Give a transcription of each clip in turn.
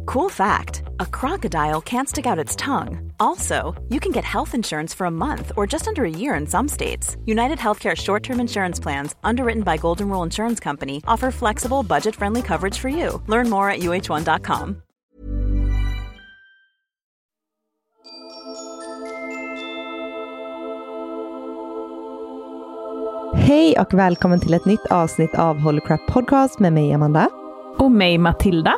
Cool fact, a crocodile can't stick out its tongue. Also, you can get health insurance for a month or just under a year in some states. United Healthcare short-term insurance plans, underwritten by Golden Rule Insurance Company, offer flexible, budget-friendly coverage for you. Learn more at uh1.com. Hej och välkommen till ett nytt avsnitt av Holy Crap Podcast med mig Amanda. Och mig Matilda.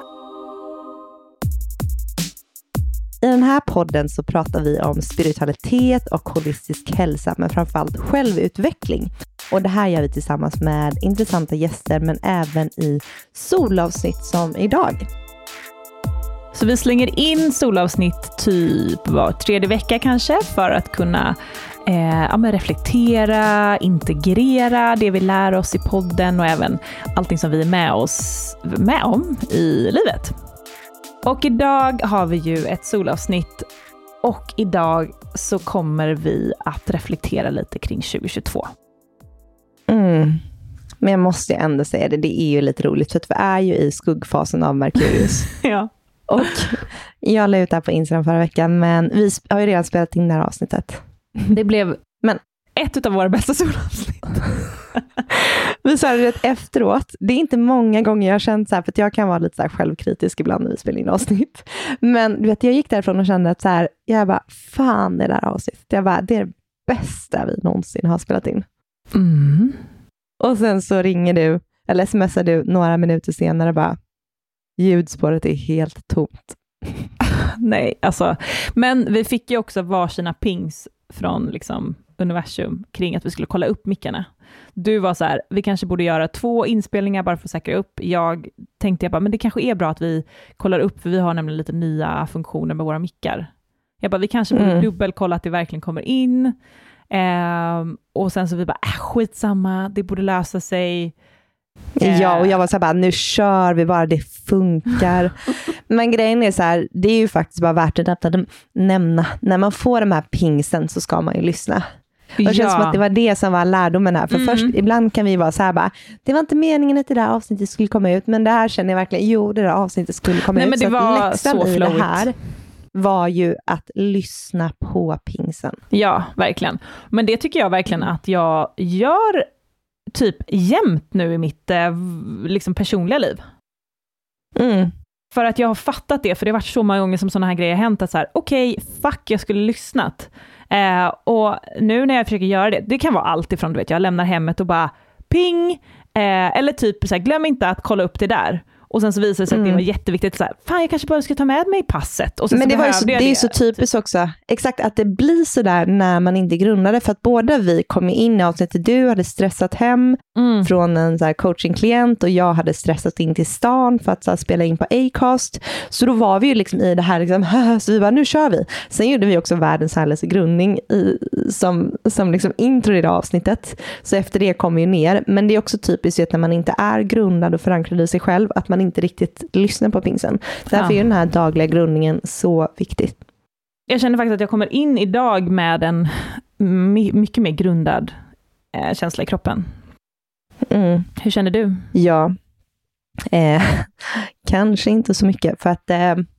I den här podden så pratar vi om spiritualitet och holistisk hälsa, men framförallt självutveckling. Och det här gör vi tillsammans med intressanta gäster, men även i solavsnitt som idag. Så vi slänger in solavsnitt typ var tredje vecka kanske, för att kunna reflektera, integrera det vi lär oss i podden och även allting som vi är med om i livet. Och idag har vi ju ett solavsnitt, och idag så kommer vi att reflektera lite kring 2022. Men jag måste ändå säga det är ju lite roligt, för att vi är ju i skuggfasen av Merkurius. Ja. Och jag la ut det här på Instagram förra veckan, men vi har ju redan spelat in det här avsnittet. Det blev ett av våra bästa solavsnitt. Vi sa det efteråt. Det är inte många gånger jag har känt så här, för att jag kan vara lite så här självkritisk ibland när vi spelar in avsnitt. Men du vet, jag gick därifrån och kände att så här, jag bara, fan det där avsnittet. Jag bara, det är det bästa vi någonsin har spelat in. Och sen så ringer du, eller smsar du några minuter senare och bara, ljudspåret är helt tomt. Nej, alltså. Men vi fick ju också varsina pings från liksom universum kring att vi skulle kolla upp mickarna. Du var så här, vi kanske borde göra 2 inspelningar bara för att säkra upp. Jag tänkte men det kanske är bra att vi kollar upp, för vi har nämligen lite nya funktioner med våra mickar. Jag bara, vi kanske borde dubbelkolla att det verkligen kommer in. Och sen så vi bara, skitsamma, det borde lösa sig. Ja, och jag var så här bara, nu kör vi bara, det funkar. Men grejen är så här, det är ju faktiskt bara värt att nämna. När man får de här pingsen så ska man ju lyssna. Det känns som att det var det som var lärdomen här. För först, ibland kan vi vara så här bara, det var inte meningen att det där avsnittet skulle komma ut, men det här känner jag verkligen, det där avsnittet skulle komma ut. Men det så var att läxan så i flowigt. det här var ju att lyssna på pingsen. Ja, verkligen. Men det tycker jag verkligen att jag gör typ jämt nu i mitt liksom personliga liv. För att jag har fattat det, för det har varit så många gånger som sådana här grejer har hänt, att så här, okej, jag skulle lyssnat. Och nu när jag försöker göra det, det kan vara allt ifrån, du vet, jag lämnar hemmet och bara ping, eller typ så här, glöm inte att kolla upp det där. Och sen så visar det sig att det var jätteviktigt, så här, fan, jag kanske bara ska ta med mig passet. Och sen men så det är ju så typiskt också. Exakt, att det blir så där när man inte grundar det. För att båda vi kom in i avsnittet, du hade stressat hem från en så här coachingklient, och jag hade stressat in till stan för att så här, spela in på Acast. Så då var vi ju liksom i det här liksom, så vi bara, nu kör vi. Sen gjorde vi också världens härligaste grundning som liksom intro i det avsnittet. Så efter det kom vi ner. Men det är också typiskt att när man inte är grundad och förankrad i sig själv, att man inte riktigt lyssnar på pingsen. Därför är ju den här dagliga grundningen så viktig. Jag känner faktiskt att jag kommer in idag med en mycket mer grundad känsla i kroppen. Hur känner du? Ja, kanske inte så mycket, för att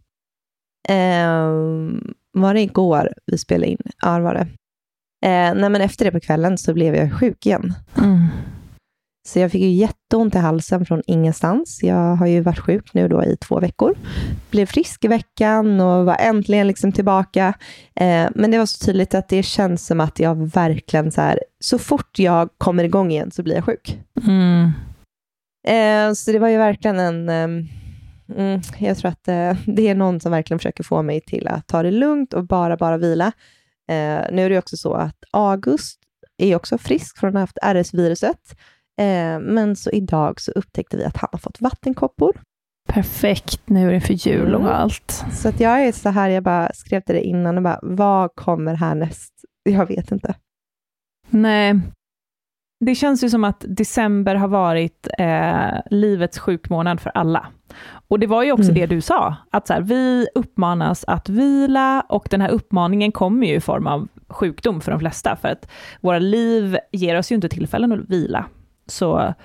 var det igår vi spelade in? Ja, var det. Nej, men efter det på kvällen så blev jag sjuk igen. Så jag fick ju jätteont i halsen från ingenstans. Jag har ju varit sjuk nu då i 2 veckor. Blev frisk i veckan och var äntligen liksom tillbaka. Men det var så tydligt att det känns som att jag verkligen så här, så fort jag kommer igång igen så blir jag sjuk. Så det var ju verkligen jag tror att det är någon som verkligen försöker få mig till att ta det lugnt och bara vila. Nu är det också så att August är också frisk från att ha haft RS-viruset. Men så idag så upptäckte vi att han har fått vattenkoppor. Perfekt, nu är det för jul och allt. Så att jag är så här, jag bara skrev till det innan och bara, vad kommer härnäst? Jag vet inte. Nej, det känns ju som att december har varit livets sjukmånad för alla. Och det var ju också det du sa, att så här, vi uppmanas att vila, och den här uppmaningen kommer ju i form av sjukdom för de flesta, för att våra liv ger oss ju inte tillfällen att vila. så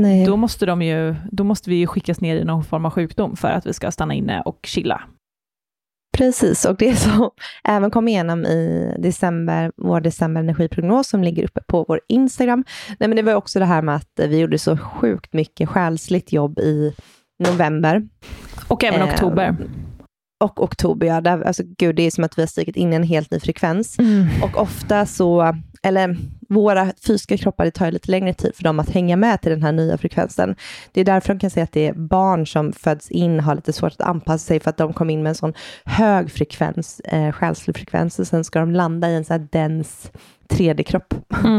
då måste vi ju skickas ner i någon form av sjukdom för att vi ska stanna inne och chilla. Precis, och det som även kom igenom i vår december energiprognos som ligger uppe på vår Instagram. Nej, men det var också det här med att vi gjorde så sjukt mycket själsligt jobb i november. Och även oktober. Och oktober, ja. Alltså, gud, det är som att vi har stigit in i en helt ny frekvens. Och ofta våra fysiska kroppar, det tar lite längre tid för dem att hänga med till den här nya frekvensen. Det är därför de kan säga att det är barn som föds in har lite svårt att anpassa sig för att de kom in med en sån hög frekvens, själslig frekvens, och sen ska de landa i en så här dens 3D-kropp.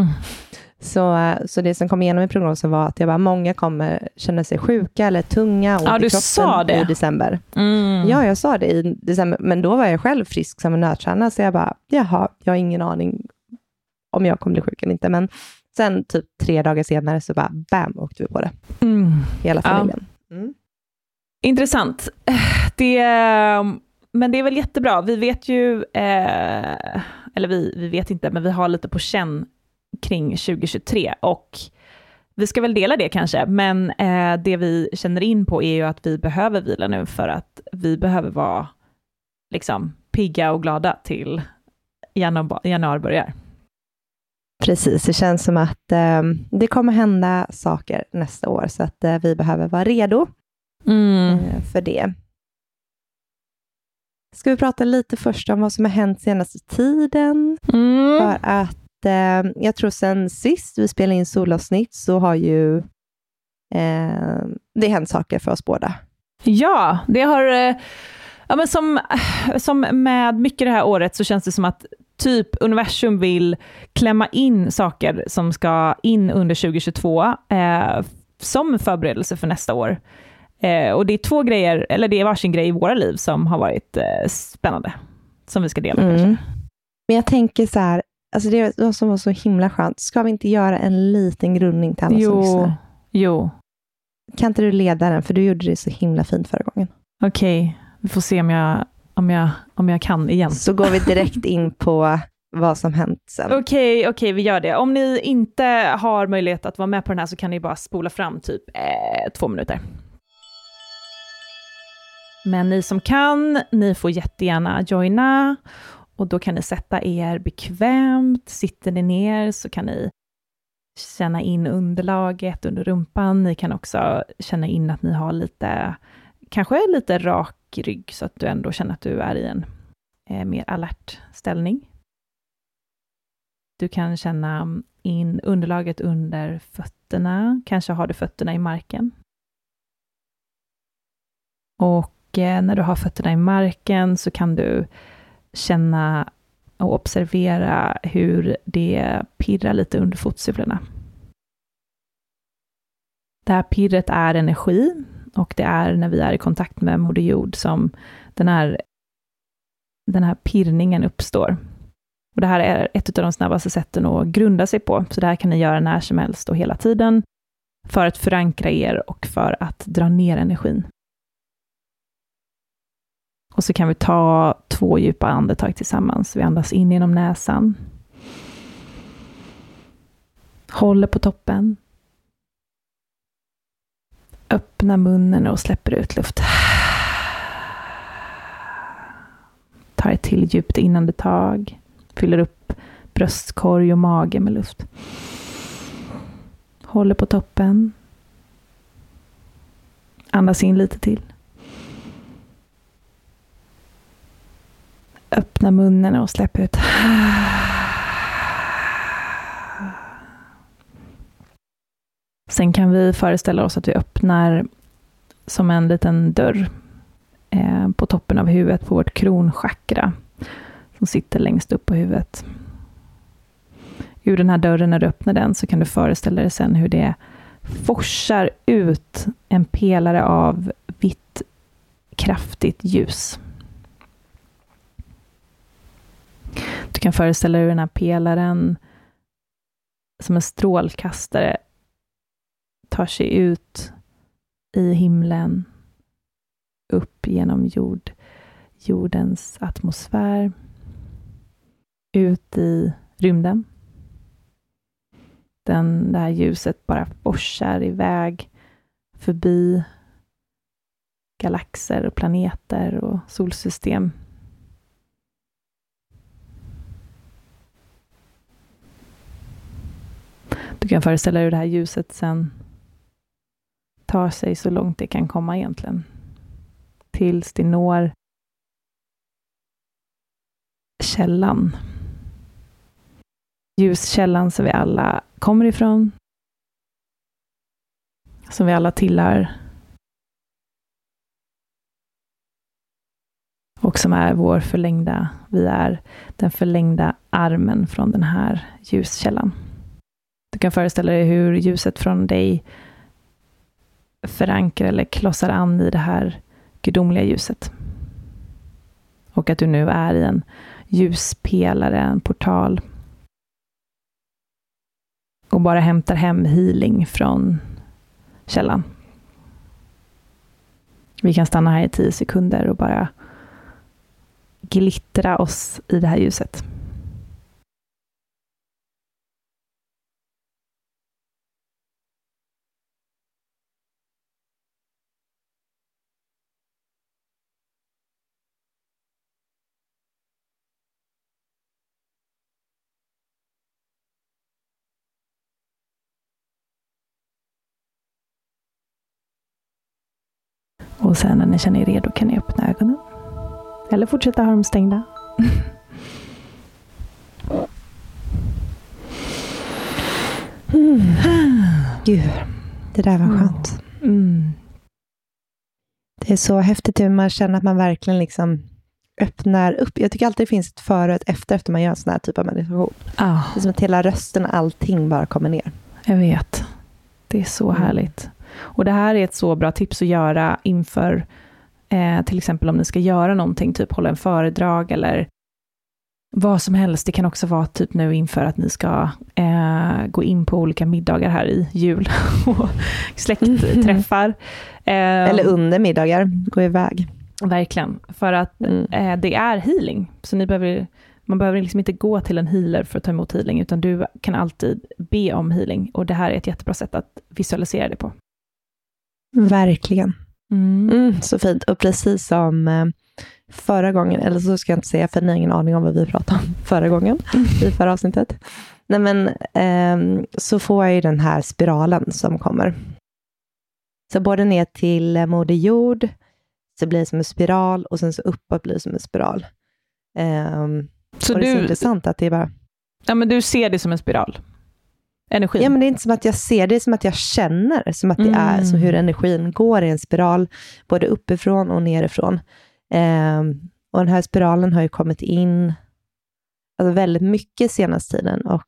Så det som kom igenom i prognosen var att många kommer känna sig sjuka eller tunga och ont i kroppen i december. Ja, jag sa det i december, men då var jag själv frisk som en nötkärna, så jag bara, jag har ingen aning om jag kommer bli sjuk eller inte, men sen typ 3 dagar senare så bara bam, åkte vi på det. Hela familjen. Intressant. Men det är väl jättebra. Vi vet ju, eller vi vet inte, men vi har lite på känn kring 2023 och vi ska väl dela det kanske, men det vi känner in på är ju att vi behöver vila nu för att vi behöver vara liksom pigga och glada till januari börjar. Precis, det känns som att det kommer hända saker nästa år, så att vi behöver vara redo för det. Ska vi prata lite först om vad som har hänt senaste tiden? För att jag tror sen sist vi spelade in solavsnitt så har ju det hänt saker för oss båda. Ja, det har men som med mycket det här året så känns det som att typ universum vill klämma in saker som ska in under 2022 som förberedelse för nästa år. Och det är 2 grejer, eller det är varsin grej i våra liv som har varit spännande, som vi ska dela kanske. Men jag tänker så här, alltså det som var så himla skönt, ska vi inte göra en liten grundning till alla som lyssnar? Jo. Kan inte du leda den, för du gjorde det så himla fint förra gången. Okej, vi får se om jag kan igen. Så går vi direkt in på vad som hänt sen. Okej, vi gör det. Om ni inte har möjlighet att vara med på den här så kan ni bara spola fram typ 2 minuter. Men ni som kan, ni får jättegärna joina. Och då kan ni sätta er bekvämt. Sitter ni ner så kan ni känna in underlaget under rumpan. Ni kan också känna in att ni har kanske lite rak rygg, så att du ändå känner att du är i en mer alert ställning. Du kan känna in underlaget under fötterna. Kanske har du fötterna i marken. Och när du har fötterna i marken så kan du känna och observera hur det pirrar lite under fotsulorna. Det här pirret är energi, och det är när vi är i kontakt med Moder Jord som den här pirrningen uppstår. Och det här är ett av de snabbaste sätten att grunda sig på. Så det här kan ni göra när som helst och hela tiden för att förankra er och för att dra ner energin. Och så kan vi ta 2 djupa andetag tillsammans. Vi andas in genom näsan. Håller på toppen. Öppna munnen och släpper ut luft. Tar ett till djupt inandetag. Fyller upp bröstkorg och mage med luft. Håller på toppen. Andas in lite till. Öppna munnen och släpp ut. Sen kan vi föreställa oss att vi öppnar som en liten dörr på toppen av huvudet på vårt kronchakra som sitter längst upp på huvudet. Ur den här dörren, när du öppnar den, så kan du föreställa dig sen hur det forsar ut en pelare av vitt kraftigt ljus. Du kan föreställa dig hur den här pelaren som en strålkastare tar sig ut i himlen, upp genom jordens atmosfär, ut i rymden. det här ljuset bara forsar iväg förbi galaxer och planeter och solsystem. Du kan föreställa dig hur det här ljuset sen tar sig så långt det kan komma egentligen. Tills det når källan. Ljuskällan som vi alla kommer ifrån. Som vi alla tillhör. Och som är vi är den förlängda armen från den här ljuskällan. Du kan föreställa dig hur ljuset från dig förankrar eller klossar an i det här gudomliga ljuset. Och att du nu är i en ljuspelare, en portal. Och bara hämtar hem healing från källan. Vi kan stanna här i 10 sekunder och bara glittra oss i det här ljuset. Och sen när ni känner er redo kan ni öppna ögonen. Eller fortsätta ha dem stängda. Gud, det där var skönt. Det är så häftigt hur man känner att man verkligen liksom öppnar upp. Jag tycker alltid det finns ett före och ett efter man gör en sån här typ av meditation. Det är som att hela rösten och allting bara kommer ner. Jag vet. Det är så härligt. Och det här är ett så bra tips att göra inför till exempel om ni ska göra någonting, typ hålla en föredrag eller vad som helst. Det kan också vara typ nu inför att ni ska gå in på olika middagar här i jul och släktträffar. Eller under middagar, gå iväg. Verkligen, för att det är healing. Så man behöver liksom inte gå till en healer för att ta emot healing, utan du kan alltid be om healing. Och det här är ett jättebra sätt att visualisera det på. Verkligen. Så fint. Och precis som förra gången, eller så ska jag inte säga för ni har ingen aning om vad vi pratade om förra gången i förra avsnittet. Nej, men så får jag ju den här spiralen som kommer. Så både ner till Moder Jord så blir det som en spiral och sen så uppåt blir det som en spiral. Så det är så intressant att det är bara... Ja, men du ser det som en spiral. Energi. Ja, men det är inte som att jag ser det, är som att jag känner som att det är så hur energin går i en spiral både uppifrån och nerifrån. Och den här spiralen har ju kommit in alltså väldigt mycket senaste tiden och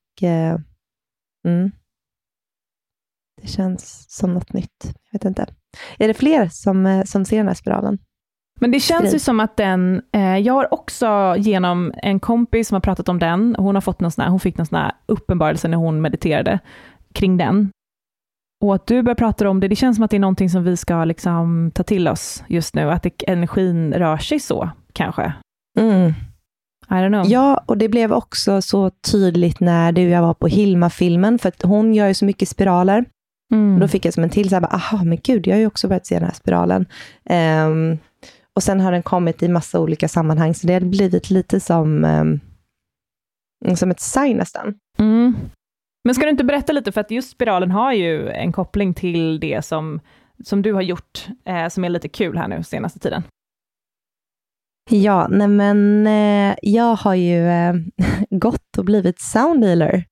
det känns som något nytt. Jag vet inte. Är det fler som ser den här spiralen? Men det känns ju som att jag har också genom en kompis som har pratat om den, hon fick någon sån här uppenbarelse när hon mediterade kring den. Och att du börjar prata om det känns som att det är någonting som vi ska liksom ta till oss just nu, att energin rör sig så, kanske. I don't know. Ja, och det blev också så tydligt när jag var på Hilma-filmen, för att hon gör ju så mycket spiraler. Och då fick jag som en till så här, aha, men gud, jag har ju också börjat se den här spiralen. Och sen har den kommit i massa olika sammanhang, så det har blivit lite som ett sign nästan. Men ska du inte berätta lite, för att just spiralen har ju en koppling till det som du har gjort, som är lite kul här nu senaste tiden. Ja, nej men jag har ju gått och blivit sound healer.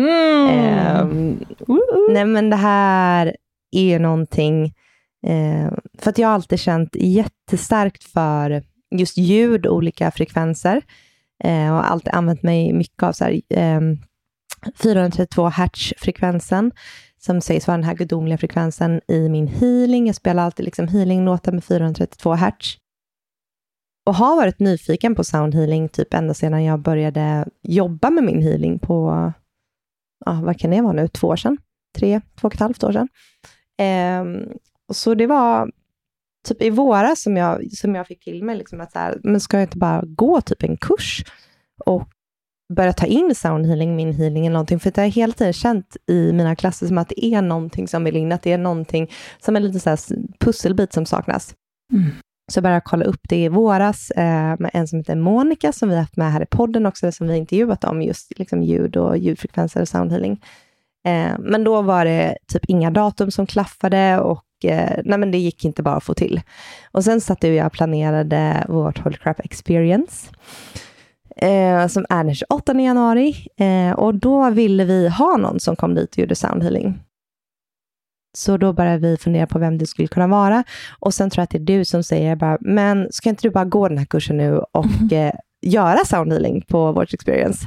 Nej men det här är någonting för att jag har alltid känt jättestarkt för just ljud och olika frekvenser och alltid använt mig mycket av så här, 432 hertz-frekvensen som sägs vara den här gudomliga frekvensen i min healing. Jag spelar alltid liksom healing-låtar med 432 hertz. Och har varit nyfiken på sound healing typ ända sedan jag började jobba med min healing på, vad kan det vara nu, 2 år sedan? 2,5 år sedan. Och så det var typ i våras som jag fick till mig liksom att så här, men ska jag inte bara gå typ en kurs? Och börja ta in sound healing, min healing eller någonting. För jag har hela tiden känt i mina klasser som att det är någonting som vill in. Att det är någonting som är lite så här pusselbit som saknas. Så jag började kolla upp det i våras med en som heter Monica som vi har haft med här i podden också, som vi har intervjuat om just liksom ljud och ljudfrekvenser och sound healing. Men då var det typ inga datum som klaffade och nej, men det gick inte bara att få till. Och sen satt jag och planerade vårt Holy Crap Experience som är den 28 januari och då ville vi ha någon som kom dit och gjorde sound healing. Så då började vi fundera på vem det skulle kunna vara. Och sen tror jag att det är du som säger bara, men ska inte du bara gå den här kursen nu och göra sound healing på vårt experience?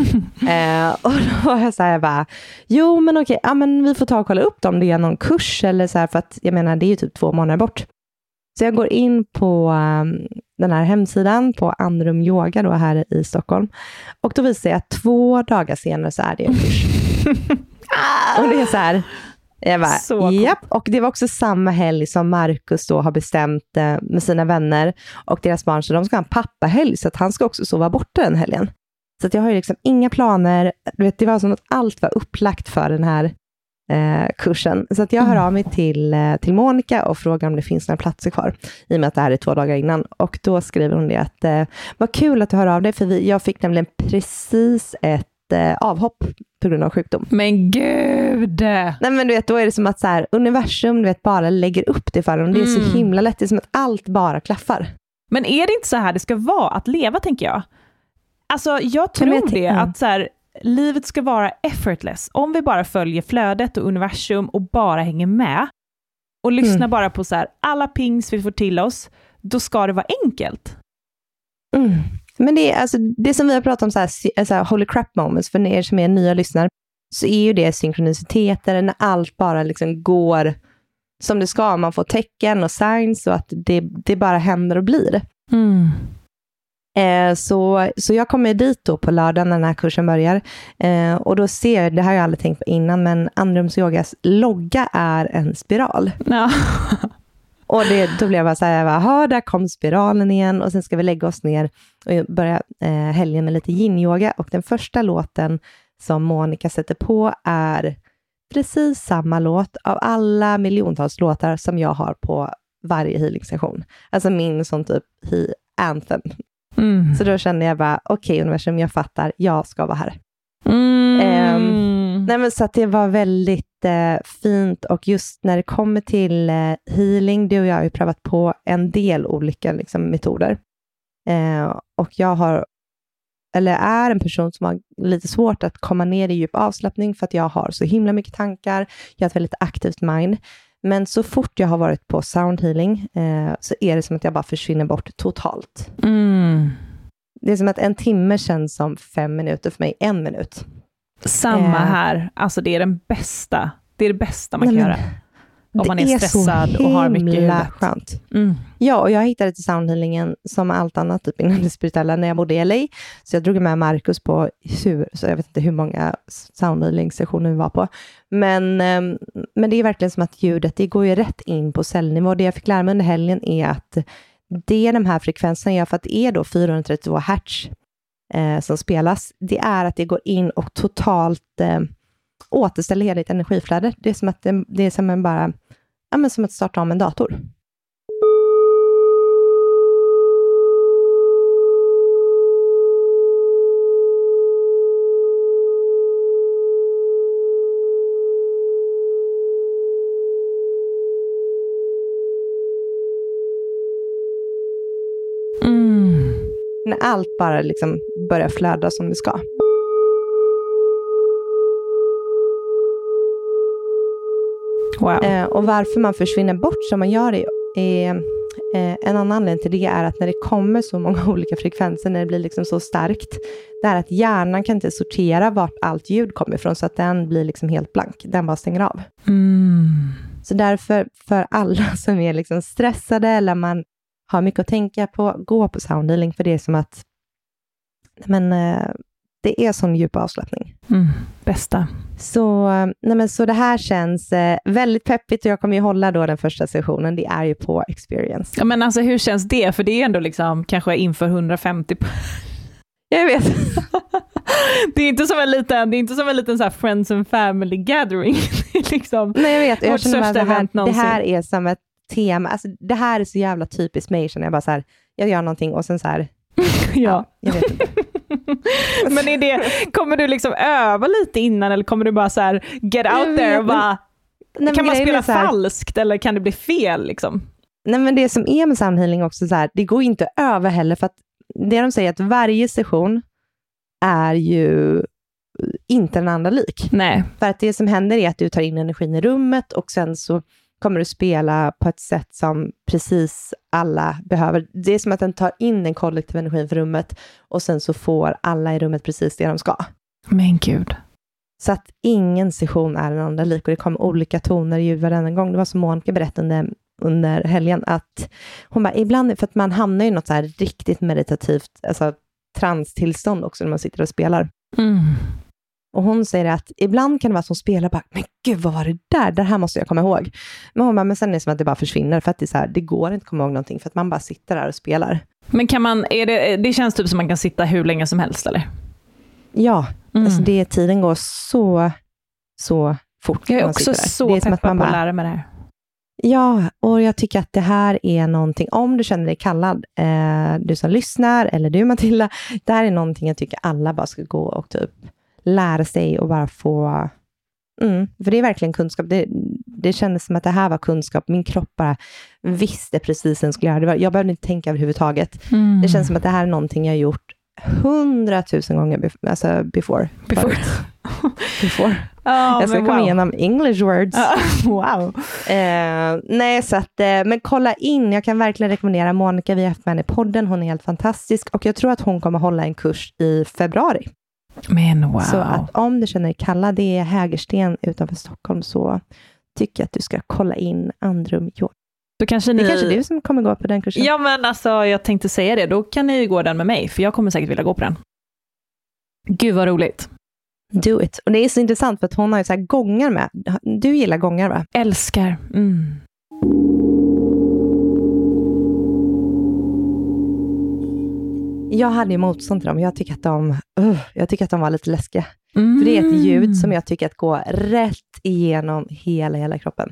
Och då var jag så här bara, jo men okej, ja, men vi får ta och kolla upp om det är någon kurs eller så här, för att jag menar det är ju typ 2 månader bort. Så jag går in på den här hemsidan på Andrum Yoga då här i Stockholm. Och då visar jag att 2 dagar senare så är det en kurs. Och det är så här, jag bara, japp. Och det var också samma helg som Marcus då har bestämt med sina vänner och deras barn, så de ska ha en pappahelg så att han ska också sova borta den helgen. Så att jag har ju liksom inga planer. Du vet, det var som att allt var upplagt för den här kursen. Så att jag hör av mig till Monica och frågar om det finns några platser kvar. I och med att det här är 2 dagar innan. Och då skriver hon det att vad kul att du hör av dig, för jag fick nämligen precis ett avhopp på grund av sjukdom. Men gud! Nej men du vet, då är det som att så här, universum du vet, bara lägger upp det för dem. Det är så himla lätt, det är som att allt bara klaffar. Men är det inte så här det ska vara att leva, tänker jag? Alltså jag tror det, att så här, livet ska vara effortless. Om vi bara följer flödet och universum och bara hänger med och lyssnar bara på så här, alla pings vi får till oss, då ska det vara enkelt. Men det är alltså det som vi har pratat om så här holy crap moments för er som är nya lyssnare, så är ju det synkroniciteter när allt bara liksom går som det ska. Man får tecken och signs och att det bara händer och blir. Så jag kommer dit då på lördagen när den här kursen börjar. Och då ser jag, det har jag aldrig tänkt på innan, men Andrums Yogas logga är en spiral. Ja. Och då blev jag bara så här, där kom spiralen igen. Och sen ska vi lägga oss ner och börja helgen med lite yin-yoga. Och den första låten som Monica sätter på är precis samma låt av alla miljontals låtar som jag har på varje healing-session. Alltså min sån typ anthem. Så då kände jag bara, okej, universum, jag fattar, jag ska vara här. Nej, men så att det var väldigt fint, och just när det kommer till healing, du och jag har ju prövat på en del olika liksom, metoder. Och jag är en person som har lite svårt att komma ner i djup avslappning för att jag har så himla mycket tankar. Jag har ett väldigt aktivt mind. Men så fort jag har varit på sound healing så är det som att jag bara försvinner bort totalt. Det är som att en timme känns som 5 minuter för mig, 1 minut. Samma här. Alltså det är det bästa man kan göra. Om man är stressad och har mycket i huvudet. Skönt. Ja, och jag hittade till soundhealingen som allt annat typ inom det spirituella när jag bodde i LA. Så jag drog med Marcus på så jag vet inte hur många soundhealing-sessioner vi var på. Men det är verkligen som att ljudet, det går ju rätt in på cellnivå. Det jag fick lära mig under helgen är att det är de här frekvenserna jag, för att det är då 432 hertz som spelas. Det är att det går in och totalt återställer hela ditt energiflöde. Det är som att det är som en bara, som att starta om en dator. När allt bara liksom börjar flöda som det ska. Wow. Och varför man försvinner bort som man gör det är en annan anledning till det är att när det kommer så många olika frekvenser, när det blir liksom så starkt, det är att hjärnan kan inte sortera vart allt ljud kommer ifrån, så att den blir liksom helt blank. Den bara stänger av. Så därför för alla som är liksom stressade eller man har mycket att tänka på, gå på soundhealing, för det är som att det är sån djup avslappning. Bästa. Så det här känns väldigt peppigt, och jag kommer ju hålla då den första sessionen, det är ju på Experience. Ja, men alltså hur känns det? För det är ändå liksom kanske inför 150. Jag vet. Det är inte som en liten så här friends and family gathering. Liksom. Nej, jag vet. Jag känner att det här någonsin. är som ett tema. Alltså, det här är så jävla typiskt mig. Jag bara så här, jag gör någonting och sen så här. Ja. Jag vet inte. Men kommer du liksom öva lite innan eller kommer du bara så här get out there och bara kan man spela falskt eller kan det bli fel liksom? Nej, men det som är med soundhealing också så här, det går inte att öva heller, för att det de säger att varje session är ju inte den andra lik. Nej. För att det som händer är att du tar in energin i rummet och sen så kommer du spela på ett sätt som precis alla behöver. Det är som att den tar in den kollektiva energin för rummet och sen så får alla i rummet precis det de ska. Men gud. Så att ingen session är den andra lik och det kommer olika toner i ljud varenda gång. Det var som Monica berättade under helgen att hon bara, ibland, för att man hamnar i något så här riktigt meditativt, alltså transtillstånd också när man sitter och spelar. Mm. Och hon säger att ibland kan det vara som spelar bara, men gud vad var det där? Det här måste jag komma ihåg. Men hon bara, men sen är det som att det bara försvinner för att det är så här, det går inte att komma ihåg någonting för att man bara sitter där och spelar. Men det känns typ som man kan sitta hur länge som helst eller? Ja, alltså tiden går så fort. Jag är också så peppad på att lära mig det här. Ja, och jag tycker att det här är någonting, om du känner dig kallad, du som lyssnar, eller du Matilda, det här är någonting jag tycker alla bara ska gå och typ lära sig och bara få, för det är verkligen kunskap. Det kändes som att det här var kunskap. Min kropp bara visste precis vad jag skulle göra. Jag behövde inte tänka överhuvudtaget. Det känns som att det här är någonting jag har gjort 100 000 gånger before. Jag ska komma igenom English words. Wow. Nej, så att, men kolla in. Jag kan verkligen rekommendera Monica. Vi har haft med henne i podden. Hon är helt fantastisk. Och jag tror att hon kommer hålla en kurs i februari. Men wow. Så att om du känner dig kallad, det är Hägersten utanför Stockholm, så tycker jag att du ska kolla in Andrum Yoga. Det kanske du som kommer gå på den kursen. Ja, men alltså jag tänkte säga det. Då kan ni ju gå den med mig, för jag kommer säkert vilja gå på den. Gud vad roligt. Do it. Och det är så intressant för att hon har ju så här gångar med. Du gillar gångar, va? Älskar. Jag hade ju motstånd till dem. Jag tycker att de var lite läskiga. För det är ett ljud som jag tycker att går rätt igenom hela kroppen.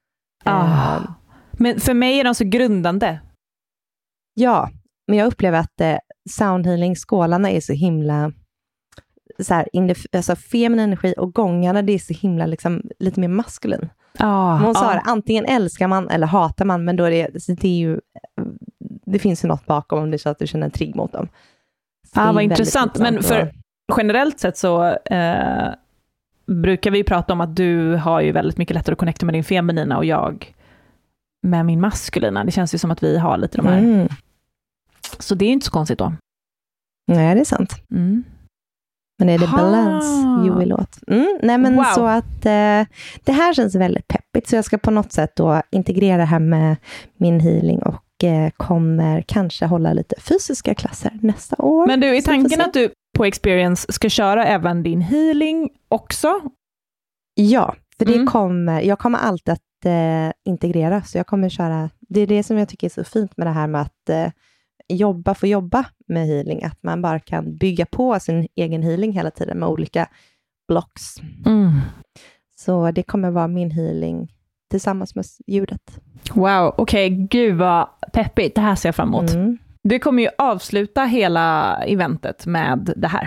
Men för mig är de så grundande. Ja, men jag upplever att soundhealing-skålarna är så himla så här, alltså feminin energi, och gångarna, det är så himla liksom, lite mer maskulin. Hon sa det, antingen älskar man eller hatar man, men då är det är ju, det finns ju något bakom om det är så att du känner en trigg mot dem. Vad intressant. Men för generellt sett så brukar vi prata om att du har ju väldigt mycket lättare att connecta med din feminina och jag med min maskulina. Det känns ju som att vi har lite de här. Så det är inte så konstigt då. Nej, det är sant. Men är det balans you will åt? Nej, men wow. Så att det här känns väldigt peppigt, så jag ska på något sätt då integrera det här med min healing och kommer kanske hålla lite fysiska klasser nästa år. Men du, är tanken att du på Experience ska köra även din healing också? Ja, för jag kommer alltid att integrera, så jag kommer köra, det är det som jag tycker är så fint med det här med att jobba med healing, att man bara kan bygga på sin egen healing hela tiden med olika blocks. Så det kommer vara min healing tillsammans med ljudet. Wow, okej, gud vad peppigt, det här ser jag fram emot. Du kommer ju avsluta hela eventet med det här.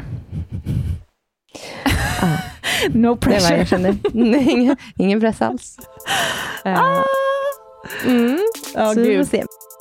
No pressure. Det var jag känner. Ingen press alls. Så vi får se.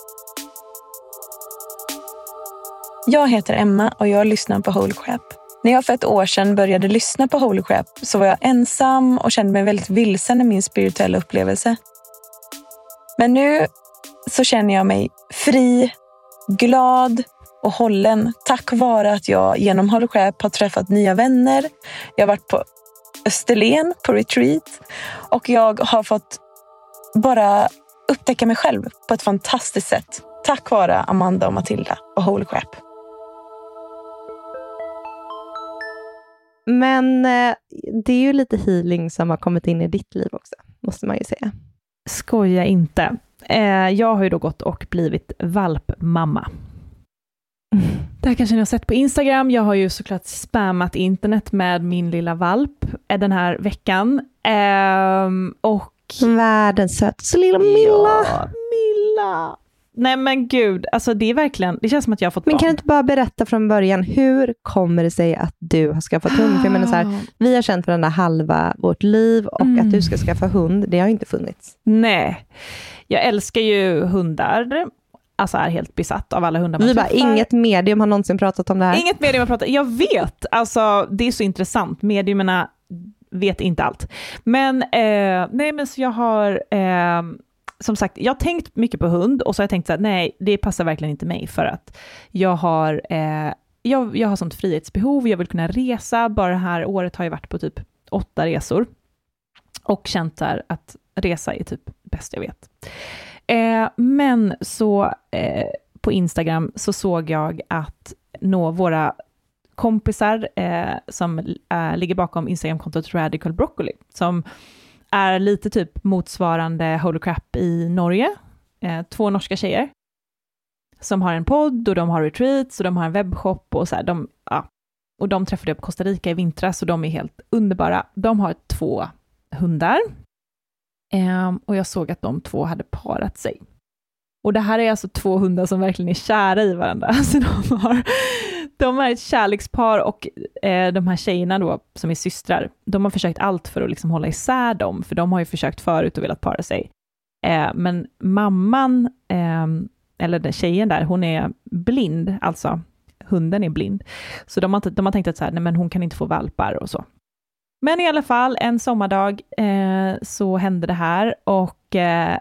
Jag heter Emma och jag lyssnar på Holy Crap. När jag för ett år sedan började lyssna på Holy Crap så var jag ensam och kände mig väldigt vilsen i min spirituella upplevelse. Men nu så känner jag mig fri, glad och hållen tack vare att jag genom Holy Crap har träffat nya vänner. Jag har varit på Österlen på retreat och jag har fått bara upptäcka mig själv på ett fantastiskt sätt. Tack vare Amanda och Matilda och Holy Crap. Men det är ju lite healing som har kommit in i ditt liv också, måste man ju säga. Skoja inte. Jag har ju då gått och blivit valpmamma. Det här kanske ni har sett på Instagram. Jag har ju såklart spammat internet med min lilla valp den här veckan. Och världens sötaste lilla Milla. Ja, Milla. Nej men gud, alltså det är verkligen, det känns som att jag har fått barn. Men kan du inte bara berätta från början, hur kommer det sig att du har skaffat hund? För jag menar så här, vi har känt varandra halva vårt liv och att du ska skaffa hund, det har inte funnits. Nej, jag älskar ju hundar. Alltså är helt besatt av alla hundar man träffar. Inget medium har någonsin pratat om det här. Inget medium har pratat, jag vet. Alltså det är så intressant, mediumerna vet inte allt. Men, nej men så jag har... som sagt, jag har tänkt mycket på hund och så har jag tänkt så här, nej, det passar verkligen inte mig för att jag har jag har sånt frihetsbehov, jag vill kunna resa, bara det här året har jag varit på typ 8 resor och känt där att resa är typ bäst jag vet. Men så på Instagram så såg jag att våra kompisar som ligger bakom Instagram-kontot Radical Broccoli, som är lite typ motsvarande Holy Crap i Norge. 2 norska tjejer som har en podd och de har retreats och de har en webbshop och så här, och de träffade jag på Costa Rica i vintras och de är helt underbara. De har 2 hundar och jag såg att de 2 hade parat sig. Och det här är alltså 2 hundar som verkligen är kära i varandra. Alltså de är ett kärlekspar och de här tjejerna då som är systrar, de har försökt allt för att liksom hålla isär dem, för de har ju försökt förut och velat para sig. Men mamman, eller den tjejen där, hon är blind, alltså hunden är blind. Så de har tänkt att så här, nej men hon kan inte få valpar och så. Men i alla fall, en sommardag så hände det här och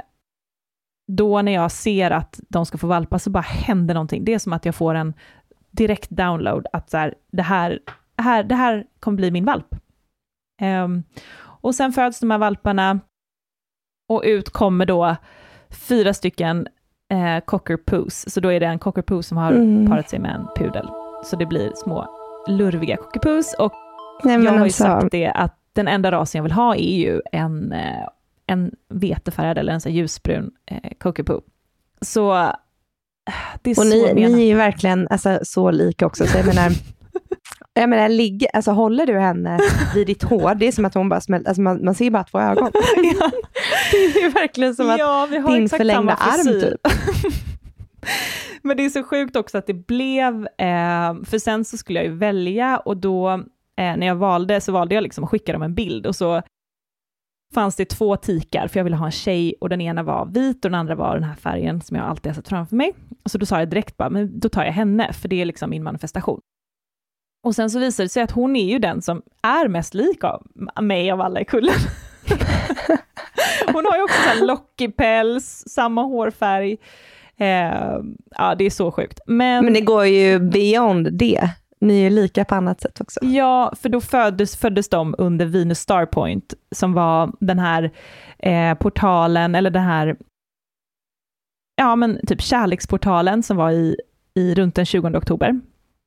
då när jag ser att de ska få valpar så bara händer någonting. Det är som att jag får en direkt download att så här, det här kommer bli min valp. Och sen föds de här valparna och ut kommer då 4 stycken cockerpoos. Så då är det en cockerpoo som har parat sig med en pudel. Så det blir små lurviga cockerpoos och jag har ju sagt det att den enda rasen jag vill ha är ju en vetefärgad eller en så ljusbrun cockerpoo. Så det är och så ni är ju verkligen alltså, så lika också. Så jag menar alltså, håller du henne vid ditt hår, det är som att hon bara smälter, alltså, man ser bara 2 ögon. Ja. Det är ju verkligen som att vi har din förlängda arm typ. Men det är så sjukt också att det blev, för sen så skulle jag ju välja och då när jag valde jag liksom att skicka dem en bild och så fanns det 2 tikar för jag ville ha en tjej och den ena var vit och den andra var den här färgen som jag alltid har sett framför mig. Och så då sa jag direkt bara, men då tar jag henne för det är liksom min manifestation. Och sen så visade det sig att hon är ju den som är mest lik av mig av alla i kullen. Hon har ju också så här lockig päls, samma hårfärg. Ja, det är så sjukt. Men det går ju beyond det. Ni är lika på annat sätt också. Ja, för då föddes de under Venus Star Point som var den här portalen eller den här typ kärleksportalen som var i runt den 20 oktober.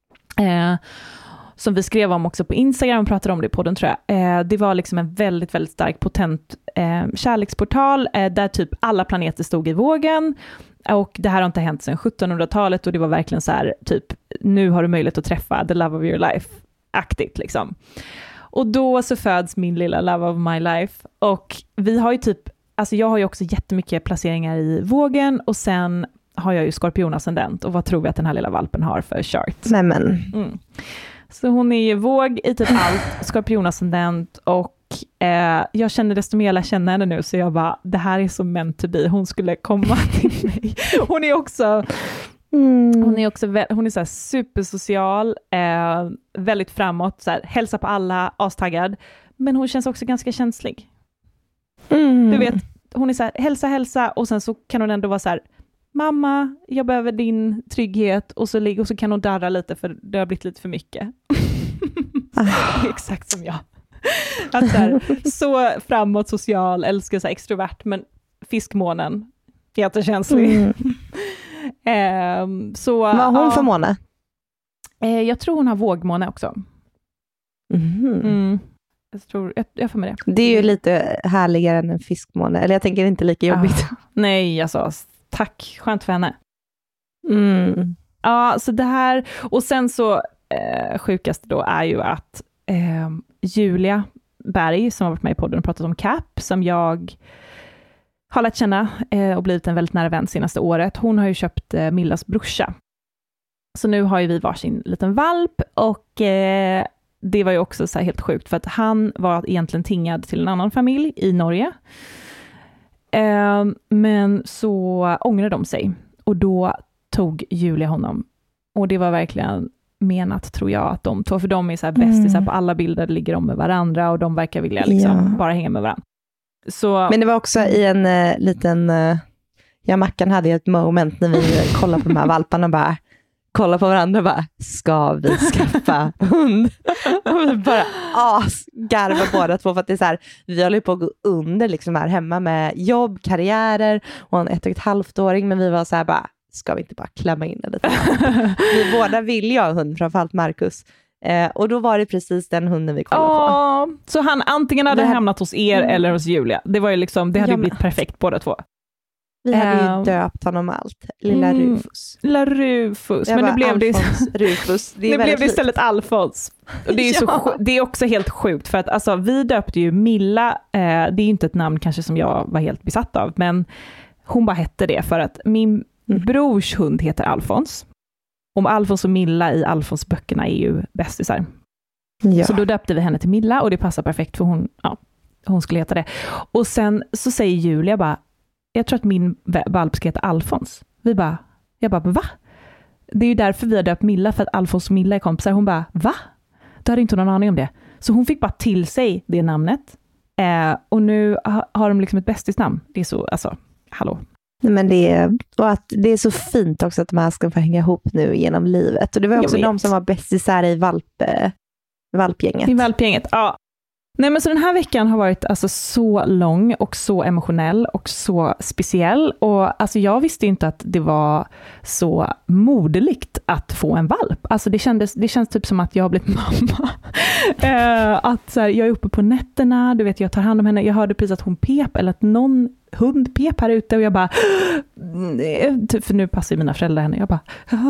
Som vi skrev om också på Instagram och pratade om det i podden tror jag. Det var liksom en väldigt, väldigt stark potent kärleksportal där typ alla planeter stod i vågen. Och det här har inte hänt sedan 1700-talet och det var verkligen så här typ, nu har du möjlighet att träffa the love of your life-aktigt liksom. Och då så föds min lilla love of my life och vi har ju typ, alltså jag har ju också jättemycket placeringar i vågen och sen har jag ju skorpionascendent och vad tror vi att den här lilla valpen har för chart? Nämen. Så hon är ju våg i typ allt, skorpionascendent och jag känner desto mer jag känner henne nu så jag bara, det här är så meant to be, hon skulle komma till mig. Hon är också hon är så här supersocial, väldigt framåt, så här, hälsa på alla, astaggad, men hon känns också ganska känslig. Du vet, hon är så här, hälsa och sen så kan hon ändå vara så här, mamma, jag behöver din trygghet och så kan hon darra lite för det har blivit lite för mycket. Exakt som jag. Att så framåt, social, älskar så här, extrovert, men fiskmånen jättekänslig. Så vad har hon för måne? Jag tror hon har vågmåne också. Jag får med det. Det är ju lite härligare än en fiskmåne, eller jag tänker inte lika jobbigt. Nej, alltså tack, skönt för henne. Ja, så det här, och sen så sjukaste då är ju att Julia Berg, som har varit med i podden och pratat om CAP, som jag har lärt känna och blivit en väldigt nära vän senaste året. Hon har ju köpt Millas brorsa. Så nu har ju vi varsin liten valp, och det var ju också så här helt sjukt, för att han var egentligen tingad till en annan familj i Norge. Men så ångrade de sig, och då tog Julia honom. Och det var verkligen menat, tror jag, att de två, för de är så här bästisar på alla bilder, ligger de med varandra, och de verkar vilja liksom bara hänga med varandra. Så, men det var också i en liten, Mackan hade ett moment när vi kollade på de här valparna och bara kolla på varandra och bara, ska vi skaffa hund? Och vi bara garva båda två, för att det är så här, vi håller på att gå under liksom här hemma med jobb, karriärer och en 1,5-åring, men vi var så här bara, ska vi inte bara klämma in det lite? Vi båda vill ju ha hund, framförallt Marcus. Och då var det precis den hunden vi kollade på. Så han antingen hade hamnat hos er eller hos Julia. Det var ju liksom, det hade blivit perfekt båda två. Vi hade ju döpt honom allt. Lilla Rufus. Lilla Rufus. Men nu blev det Rufus. Det blev det istället Alfons. Och det är det är också helt sjukt, för att alltså, vi döpte ju Milla, det är inte ett namn kanske som jag var helt besatt av, men hon bara hette det för att min brors hund heter Alfons. Om Alfons och Milla i Alfons böckerna är ju bästisar. Ja. Så då döpte vi henne till Milla, och det passar perfekt, för hon skulle heta det. Och sen så säger Julia bara, jag tror att min valp ska heta Alfons. Jag bara, va? Det är ju därför vi har döpt Milla, för att Alfons och Milla är kompisar. Hon bara, va? Du hade inte någon aning om det. Så hon fick bara till sig det namnet. Och nu har de liksom ett bästisnamn. Det är så, alltså, hallå. Men det är så fint också att de här ska få hänga ihop nu genom livet. Och det var också de som var bästisar i valpgänget. I valpgänget, ja. Nej, men så den här veckan har varit alltså så lång och så emotionell och så speciell. Och alltså jag visste inte att det var så moderligt att få en valp. Alltså det känns typ som att jag har blivit mamma. Att så här, jag är uppe på nätterna, du vet, jag tar hand om henne. Jag hörde precis att hon pep, eller att någon hund pep här ute, och jag bara typ, för nu passar mina föräldrar henne. Jag bara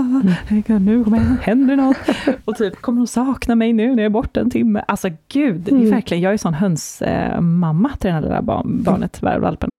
nu händer något, och typ kommer hon sakna mig nu när jag är borta en timme. Alltså gud, det är verkligen, jag är sån hönsmamma till den här lilla barnet, valpen.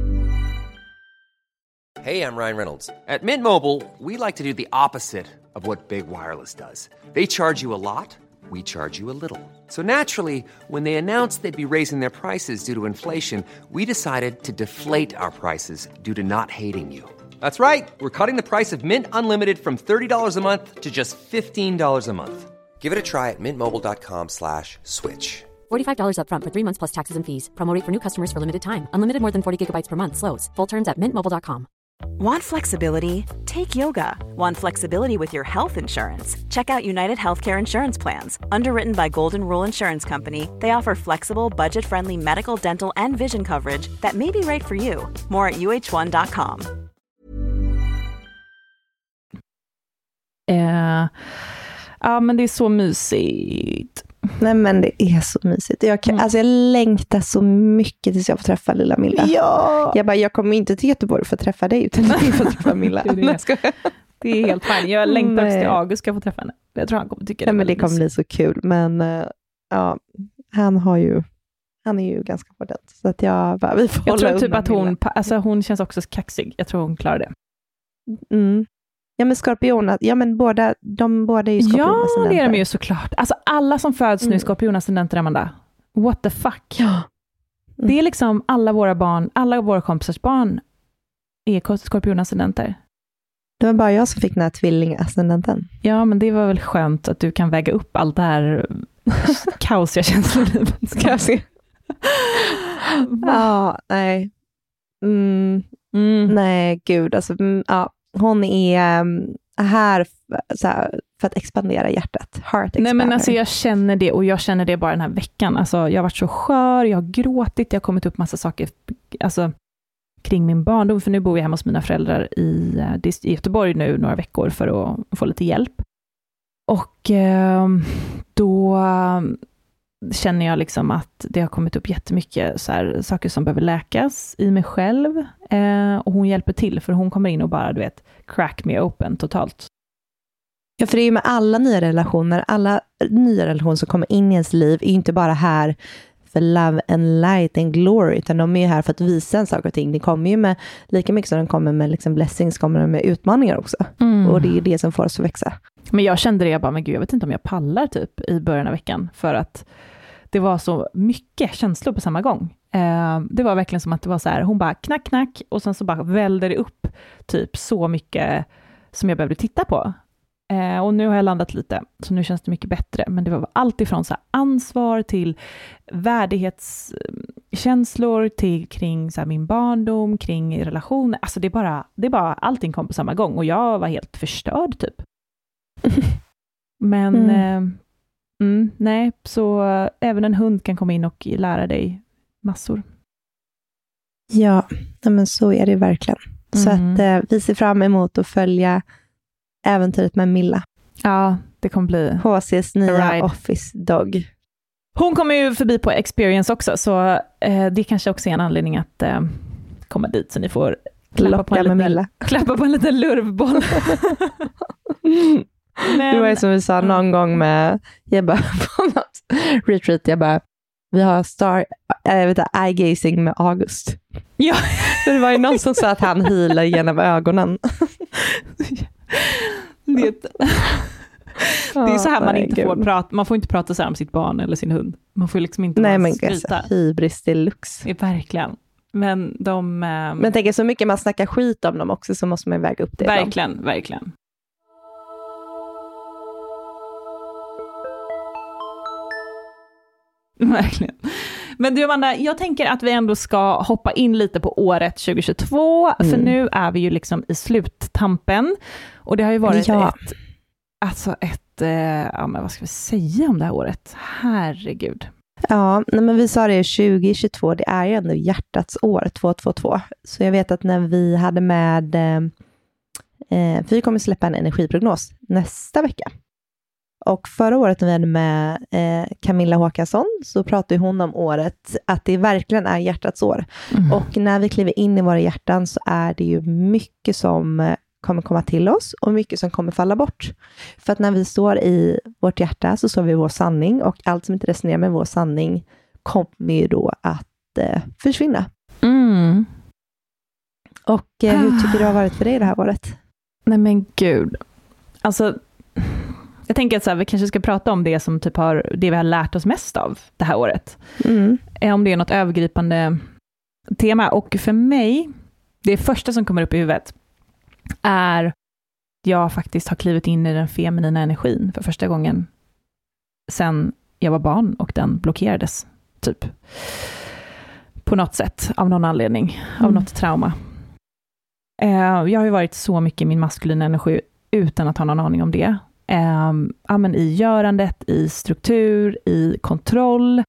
Hey, I'm Ryan Reynolds. At Mint Mobile, we like to do the opposite of what Big Wireless does. They charge you a lot, we charge you a little. So naturally, when they announced they'd be raising their prices due to inflation, we decided to deflate our prices due to not hating you. That's right. We're cutting the price of Mint Unlimited from $30 a month to just $15 a month. Give it a try at mintmobile.com/switch. $45 up front for 3 months plus taxes and fees. Promo rate for new customers for limited time. Unlimited more than 40 gigabytes per month slows. Full terms at mintmobile.com. Want flexibility? Take yoga. Want flexibility with your health insurance? Check out United Healthcare Insurance Plans. Underwritten by Golden Rule Insurance Company, they offer flexible, budget-friendly medical, dental, and vision coverage that may be right for you. More at uh1.com. Ja, men det är så mysigt. Nej, men det är så mysigt. Alltså jag längtar så mycket tills jag får träffa lilla Milla. Ja. Jag kommer inte till Göteborg för att träffa dig, utan för att träffa Milla. Det är helt fint. Jag längtar också till August ska få träffa henne. Jag tror han kommer tycka det. Men det kommer bli så kul. Men ja, han är ju ganska hårdhänt. Så att vi får jag tror typ att hon känns också kaxig. Jag tror hon klarar det. Mm. Ja, men skorpioner, de båda är ju skorpionascendenter. Ja, det är de ju såklart. Alltså alla som föds nu är skorpionascendenter, Amanda. What the fuck? Ja. Det är liksom alla våra kompisars barn är skorpionascendenter. Det var bara jag som fick den här tvillingascendenten. Ja, men det var väl skönt att du kan väga upp allt det här kaosiga känslolivet. Ja, nej. Nej, gud. Alltså, ja. Hon är här för att expandera hjärtat. Nej, men alltså jag känner det, och jag känner det bara den här veckan. Alltså, jag har varit så skör, jag har gråtit, jag har kommit upp massa saker alltså, kring min barndom. För nu bor jag hemma hos mina föräldrar i Göteborg nu några veckor för att få lite hjälp. Och då känner jag liksom att det har kommit upp jättemycket så här, saker som behöver läkas i mig själv. Och hon hjälper till, för hon kommer in och bara, du vet, crack me open totalt. Ja, för det är ju med alla nya relationer som kommer in i ens liv är ju inte bara här för love and light and glory, utan de är ju här för att visa en sak och ting. Det kommer ju med, lika mycket som de kommer med liksom blessings, kommer de med utmaningar också. Och det är det som får oss att växa. Men jag kände det, jag bara, men gud, jag vet inte om jag pallar typ i början av veckan, för att det var så mycket känslor på samma gång. Det var verkligen som att det var så här, hon bara knack, knack, och sen så bara välde det upp typ så mycket som jag behövde titta på. Och nu har jag landat lite, så nu känns det mycket bättre. Men det var allt ifrån så här ansvar till värdighetskänslor till kring så här min barndom, kring relationer. Alltså det är bara allting kom på samma gång och jag var helt förstörd typ. Men nej, så även en hund kan komma in och lära dig massor. Ja, men så är det verkligen. Så att vi ser fram emot att följa äventyret med Milla. Ja, det kommer bli HCs nya office dog. Hon kommer ju förbi på Experience också, så det kanske också är en anledning att komma dit, så ni får klappa på en liten lurvboll. Det var ju som vi sa någon gång med, jag bara på något retreat, jag bara, vi har eye-gazing med August. Ja. Det var ju någon som sa att han healar genom ögonen. Det är så här man inte får prata. Man får inte prata så här om sitt barn eller sin hund. Man får liksom inte skryta. Hybris deluxe. Det är verkligen. Men men tänk, så mycket man snackar skit om dem också, så måste man väga upp det. Verkligen, verkligen. Verkligen. Men du Amanda, jag tänker att vi ändå ska hoppa in lite på året 2022, för nu är vi ju liksom i sluttampen, och det har ju varit men vad ska vi säga om det här året? Herregud. Ja, men vi sa det 2022, det är ju ändå hjärtats år 222. Så jag vet att när vi hade med vi kommer släppa en energiprognos nästa vecka. Och förra året när vi hade med Camilla Håkansson, så pratade hon om året, att det verkligen är hjärtats år. Och när vi kliver in i våra hjärtan så är det ju mycket som kommer komma till oss och mycket som kommer falla bort. För att när vi står i vårt hjärta så står vi i vår sanning, och allt som inte resonerar med vår sanning kommer ju då att försvinna. Och hur tycker du det har varit för dig det här året? Nej men gud. Alltså, jag tänker att så här, vi kanske ska prata om det som typ det vi har lärt oss mest av det här året. Om det är något övergripande tema. Och för mig, det första som kommer upp i huvudet är jag faktiskt har klivit in i den feminina energin för första gången sen jag var barn, och den blockerades typ på något sätt av någon anledning, av något trauma. Jag har ju varit så mycket i min maskulina energi utan att ha någon aning om det. Men i görandet, i struktur, i kontroll,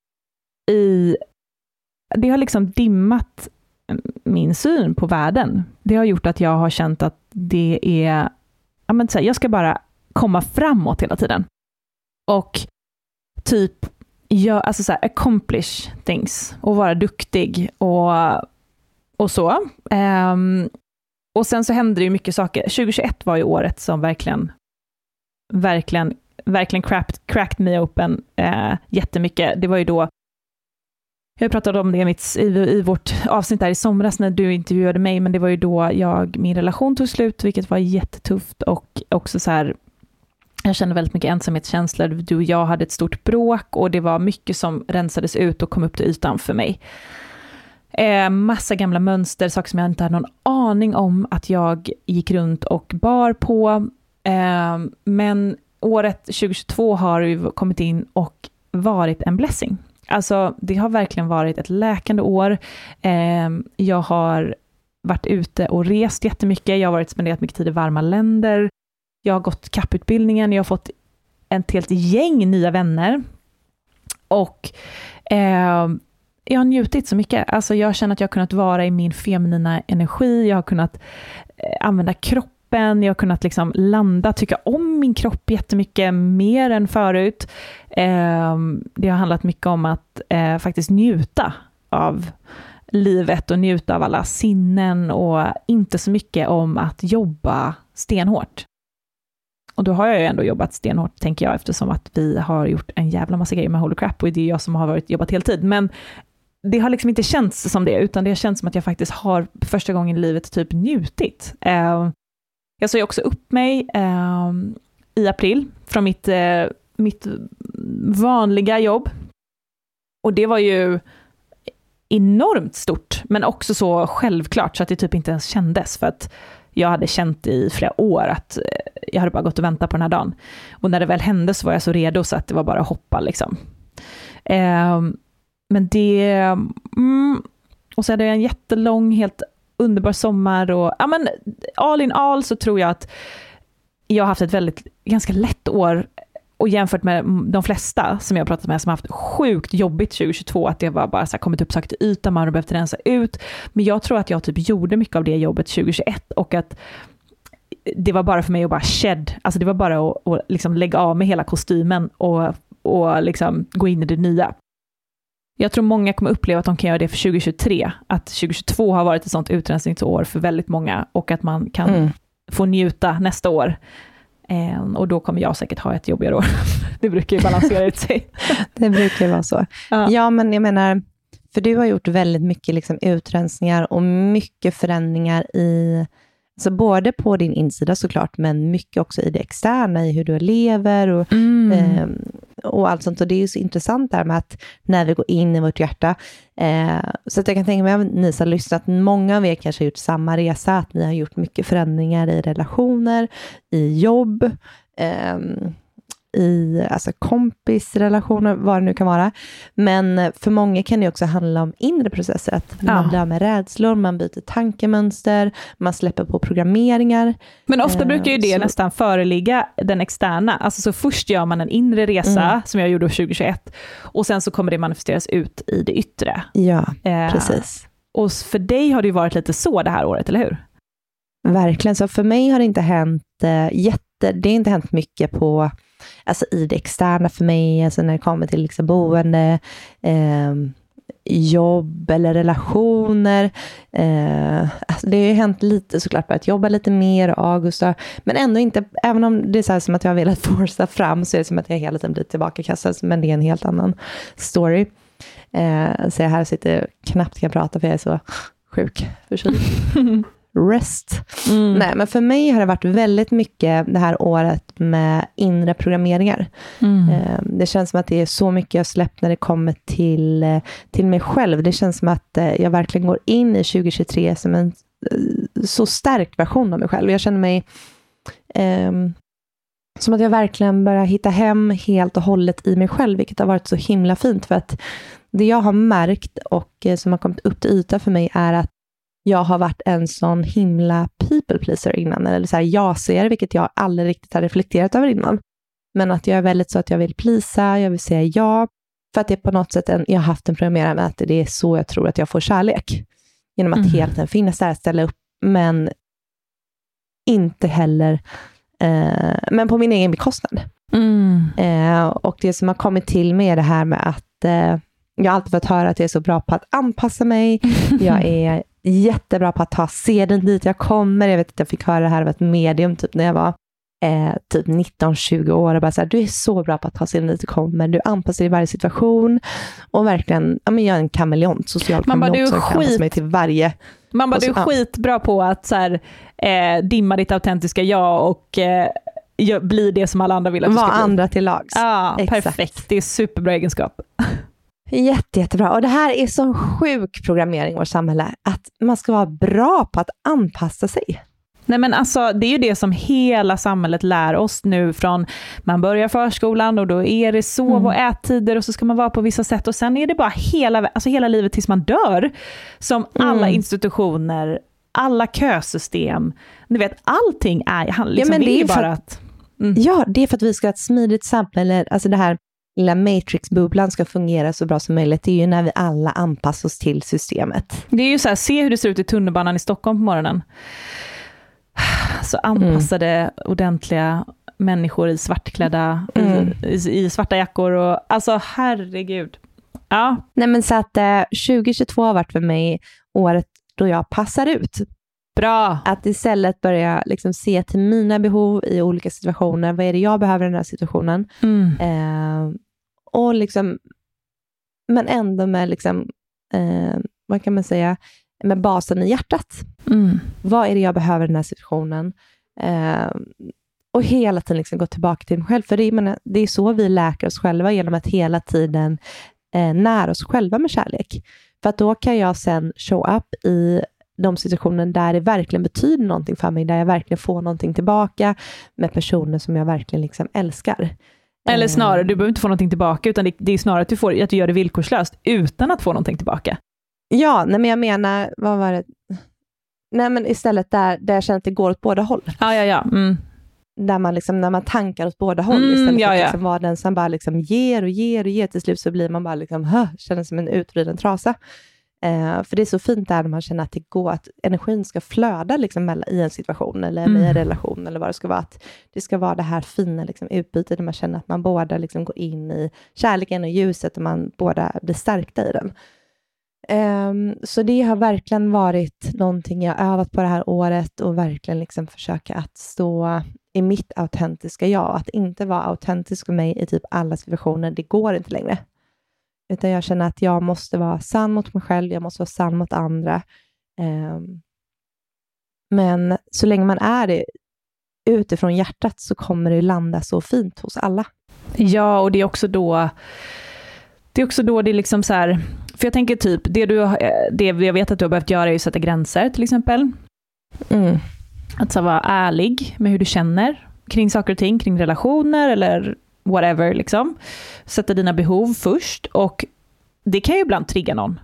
det har liksom dimmat min syn på världen. Det har gjort att jag har känt att det är, jag ska bara komma framåt hela tiden. Och typ accomplish things och vara duktig och så. Och sen så hände det ju mycket saker. 2021 var ju året som verkligen cracked me open jättemycket. Det var ju då, jag pratade om det i vårt avsnitt där i somras när du intervjuade mig, men det var ju då min relation tog slut, vilket var jättetufft, och också så här, jag kände väldigt mycket ensamhetskänslor. Du och jag hade ett stort bråk, och det var mycket som rensades ut och kom upp till ytan för mig. Massa gamla mönster, saker som jag inte hade någon aning om att jag gick runt och bar på. Men året 2022 har ju kommit in och varit en blessing. Alltså det har verkligen varit ett läkande år. Jag har varit ute och rest jättemycket. Jag har spenderat mycket tid i varma länder. Jag har gått kapputbildningen. Jag har fått ett helt gäng nya vänner. Och jag har njutit så mycket. Alltså jag känner att jag har kunnat vara i min feminina energi. Jag har kunnat använda kroppen. Jag har kunnat liksom tycka om min kropp jättemycket mer än förut. Det har handlat mycket om att faktiskt njuta av livet och njuta av alla sinnen, och inte så mycket om att jobba stenhårt. Och då har jag ju ändå jobbat stenhårt, tänker jag, eftersom att vi har gjort en jävla massa grejer med Holy Crap, och det är jag som har jobbat heltid. Men det har liksom inte känts som det, utan det har känts som att jag faktiskt har första gången i livet typ njutit. Jag sa ju också upp mig i april från mitt vanliga jobb. Och det var ju enormt stort, men också så självklart så att det typ inte ens kändes, för att jag hade känt i flera år att jag hade bara gått och väntat på den här dagen. Och när det väl hände så var jag så redo så att det var bara att hoppa liksom. Men det... och så hade jag en jättelång, helt underbar sommar. Och ja, men all in all så tror jag att jag har haft ett ganska lätt år. Och jämfört med de flesta som jag har pratat med som har haft sjukt jobbigt 2022, att det var bara så här, kommit upp saker till ytan, man har behövt rensa ut. Men jag tror att jag typ gjorde mycket av det jobbet 2021, och att det var bara för mig att bara alltså det var bara att liksom lägga av med hela kostymen och liksom gå in i det nya. Jag tror många kommer uppleva att de kan göra det för 2023, att 2022 har varit ett sånt utrensningsår för väldigt många, och att man kan få njuta nästa år. Och då kommer jag säkert ha ett jobbigare år. Det brukar ju balansera ut sig. Det brukar ju vara så. Ja, men jag menar, för du har gjort väldigt mycket liksom utrensningar och mycket förändringar i, så både på din insida såklart, men mycket också i det externa, i hur du lever och allt sånt. Och det är ju så intressant där med att när vi går in i vårt hjärta, så att jag kan tänka mig att ni som har lyssnat, många av er kanske har gjort samma resa, att ni har gjort mycket förändringar i relationer, i jobb, i alltså kompisrelationer, vad det nu kan vara. Men för många kan det också handla om inre processer, att man blir av med rädslor, man byter tankemönster, man släpper på programmeringar. Men ofta brukar ju det nästan föreligga den externa. Alltså så först gör man en inre resa som jag gjorde 2021, och sen så kommer det manifesteras ut i det yttre. Ja, precis. Och för dig har det ju varit lite så det här året, eller hur? Verkligen, så för mig har det inte hänt det har inte hänt mycket på, alltså i det externa för mig, alltså när det kommer till liksom boende, jobb eller relationer. Alltså det har ju hänt lite såklart, på att jobba lite mer och Augusta, men ändå inte, även om det är så här som att jag har velat forsa fram, så är det som att jag hela tiden blir tillbakakastad, men det är en helt annan story. Så jag här sitter knappt kan prata för jag är så sjuk förkyld. Rest. Nej, men för mig har det varit väldigt mycket det här året med inre programmeringar. Det känns som att det är så mycket jag släppt när det kommer till mig själv. Det känns som att jag verkligen går in i 2023 som en så stärkt version av mig själv. Jag känner mig som att jag verkligen börjar hitta hem helt och hållet i mig själv, vilket har varit så himla fint, för att det jag har märkt och som har kommit upp till yta för mig är att jag har varit en sån himla people pleaser innan, eller så här jag-ser, vilket jag aldrig riktigt har reflekterat över innan. Men att jag är väldigt så att jag vill plisa, jag vill säga ja, för att det är på något sätt jag har haft en programmering med att det är så jag tror att jag får kärlek. Genom att hela tiden finnas där, ställa upp, men inte heller, men på min egen bekostnad. Och det som har kommit till med det här med att jag har alltid fått höra att jag är så bra på att anpassa mig. Jag är jättebra på att ta seden dit jag kommer. Jag vet att jag fick höra det här av ett medium typ när jag var typ 19-20 år. Och bara så här, du är så bra på att ta seden dit du kommer. Du anpassar dig i varje situation. Och verkligen, jag är en kameleont. Social kameleont som kan anpassa mig till varje... Man bara, du är skitbra på att så här, dimma ditt autentiska jag och bli det som alla andra vill att du ska bli. Var andra till lags. Ja, perfekt. Det är superbra egenskap. Jättebra. Och det här är så sjuk programmering i vårt samhälle, att man ska vara bra på att anpassa sig. Nej, men alltså, det är ju det som hela samhället lär oss nu från man börjar förskolan, och då är det sov- och ättider, och så ska man vara på vissa sätt, och sen är det bara hela livet tills man dör, som alla institutioner, alla kösystem, ni vet, allting är liksom, men det är bara att... Ja, det är för att vi ska ha ett smidigt samhälle, alltså det här lilla Matrix-bubblan ska fungera så bra som möjligt. Det är ju när vi alla anpassar oss till systemet. Det är ju så här, se hur det ser ut i tunnelbanan i Stockholm på morgonen. Så anpassade, ordentliga människor i svartklädda, i svarta jackor. Och, alltså, herregud. Ja. Nej, men så att 2022 har varit för mig året då jag passar ut. Bra! Att istället börja liksom se till mina behov i olika situationer. Vad är det jag behöver i den här situationen? Och liksom, men ändå med liksom, vad kan man säga, med basen i hjärtat. Vad är det jag behöver i den här situationen? Och hela tiden liksom gå tillbaka till mig själv. För det är så vi läker oss själva, genom att hela tiden nära oss själva med kärlek. För att då kan jag sen show up i de situationer där det verkligen betyder någonting för mig, där jag verkligen får någonting tillbaka med personer som jag verkligen liksom älskar. Eller snarare, du behöver inte få någonting tillbaka, utan det är snarare att du gör det villkorslöst utan att få någonting tillbaka. Ja, nej, men jag menar, vad var det? Nej, men istället där jag känner att det går åt båda håll. Ja. Där man liksom, när man tankar åt båda håll istället för att liksom vara den som bara liksom ger, till slut så blir man bara liksom, känner som en utvriden trasa. För det är så fint där när man känner att det går, att energin ska flöda liksom i en situation eller i en relation eller vad det ska vara. Att det ska vara det här fina liksom utbytet där man känner att man båda liksom går in i kärleken och ljuset och man båda blir stärkta i den. Så det har verkligen varit någonting jag har övat på det här året, och verkligen liksom försöka att stå i mitt autentiska jag. Att inte vara autentisk för mig i typ alla situationer, det går inte längre. Utan jag känner att jag måste vara sann mot mig själv, jag måste vara sann mot andra. Men så länge man är det utifrån hjärtat så kommer det landa så fint hos alla. Ja, och det är också då det är liksom så här, för jag tänker typ, det jag vet att du har behövt göra är att sätta gränser till exempel. Att så vara ärlig med hur du känner kring saker och ting, kring relationer eller whatever liksom. Sätta dina behov först, och det kan ju ibland trigga någon.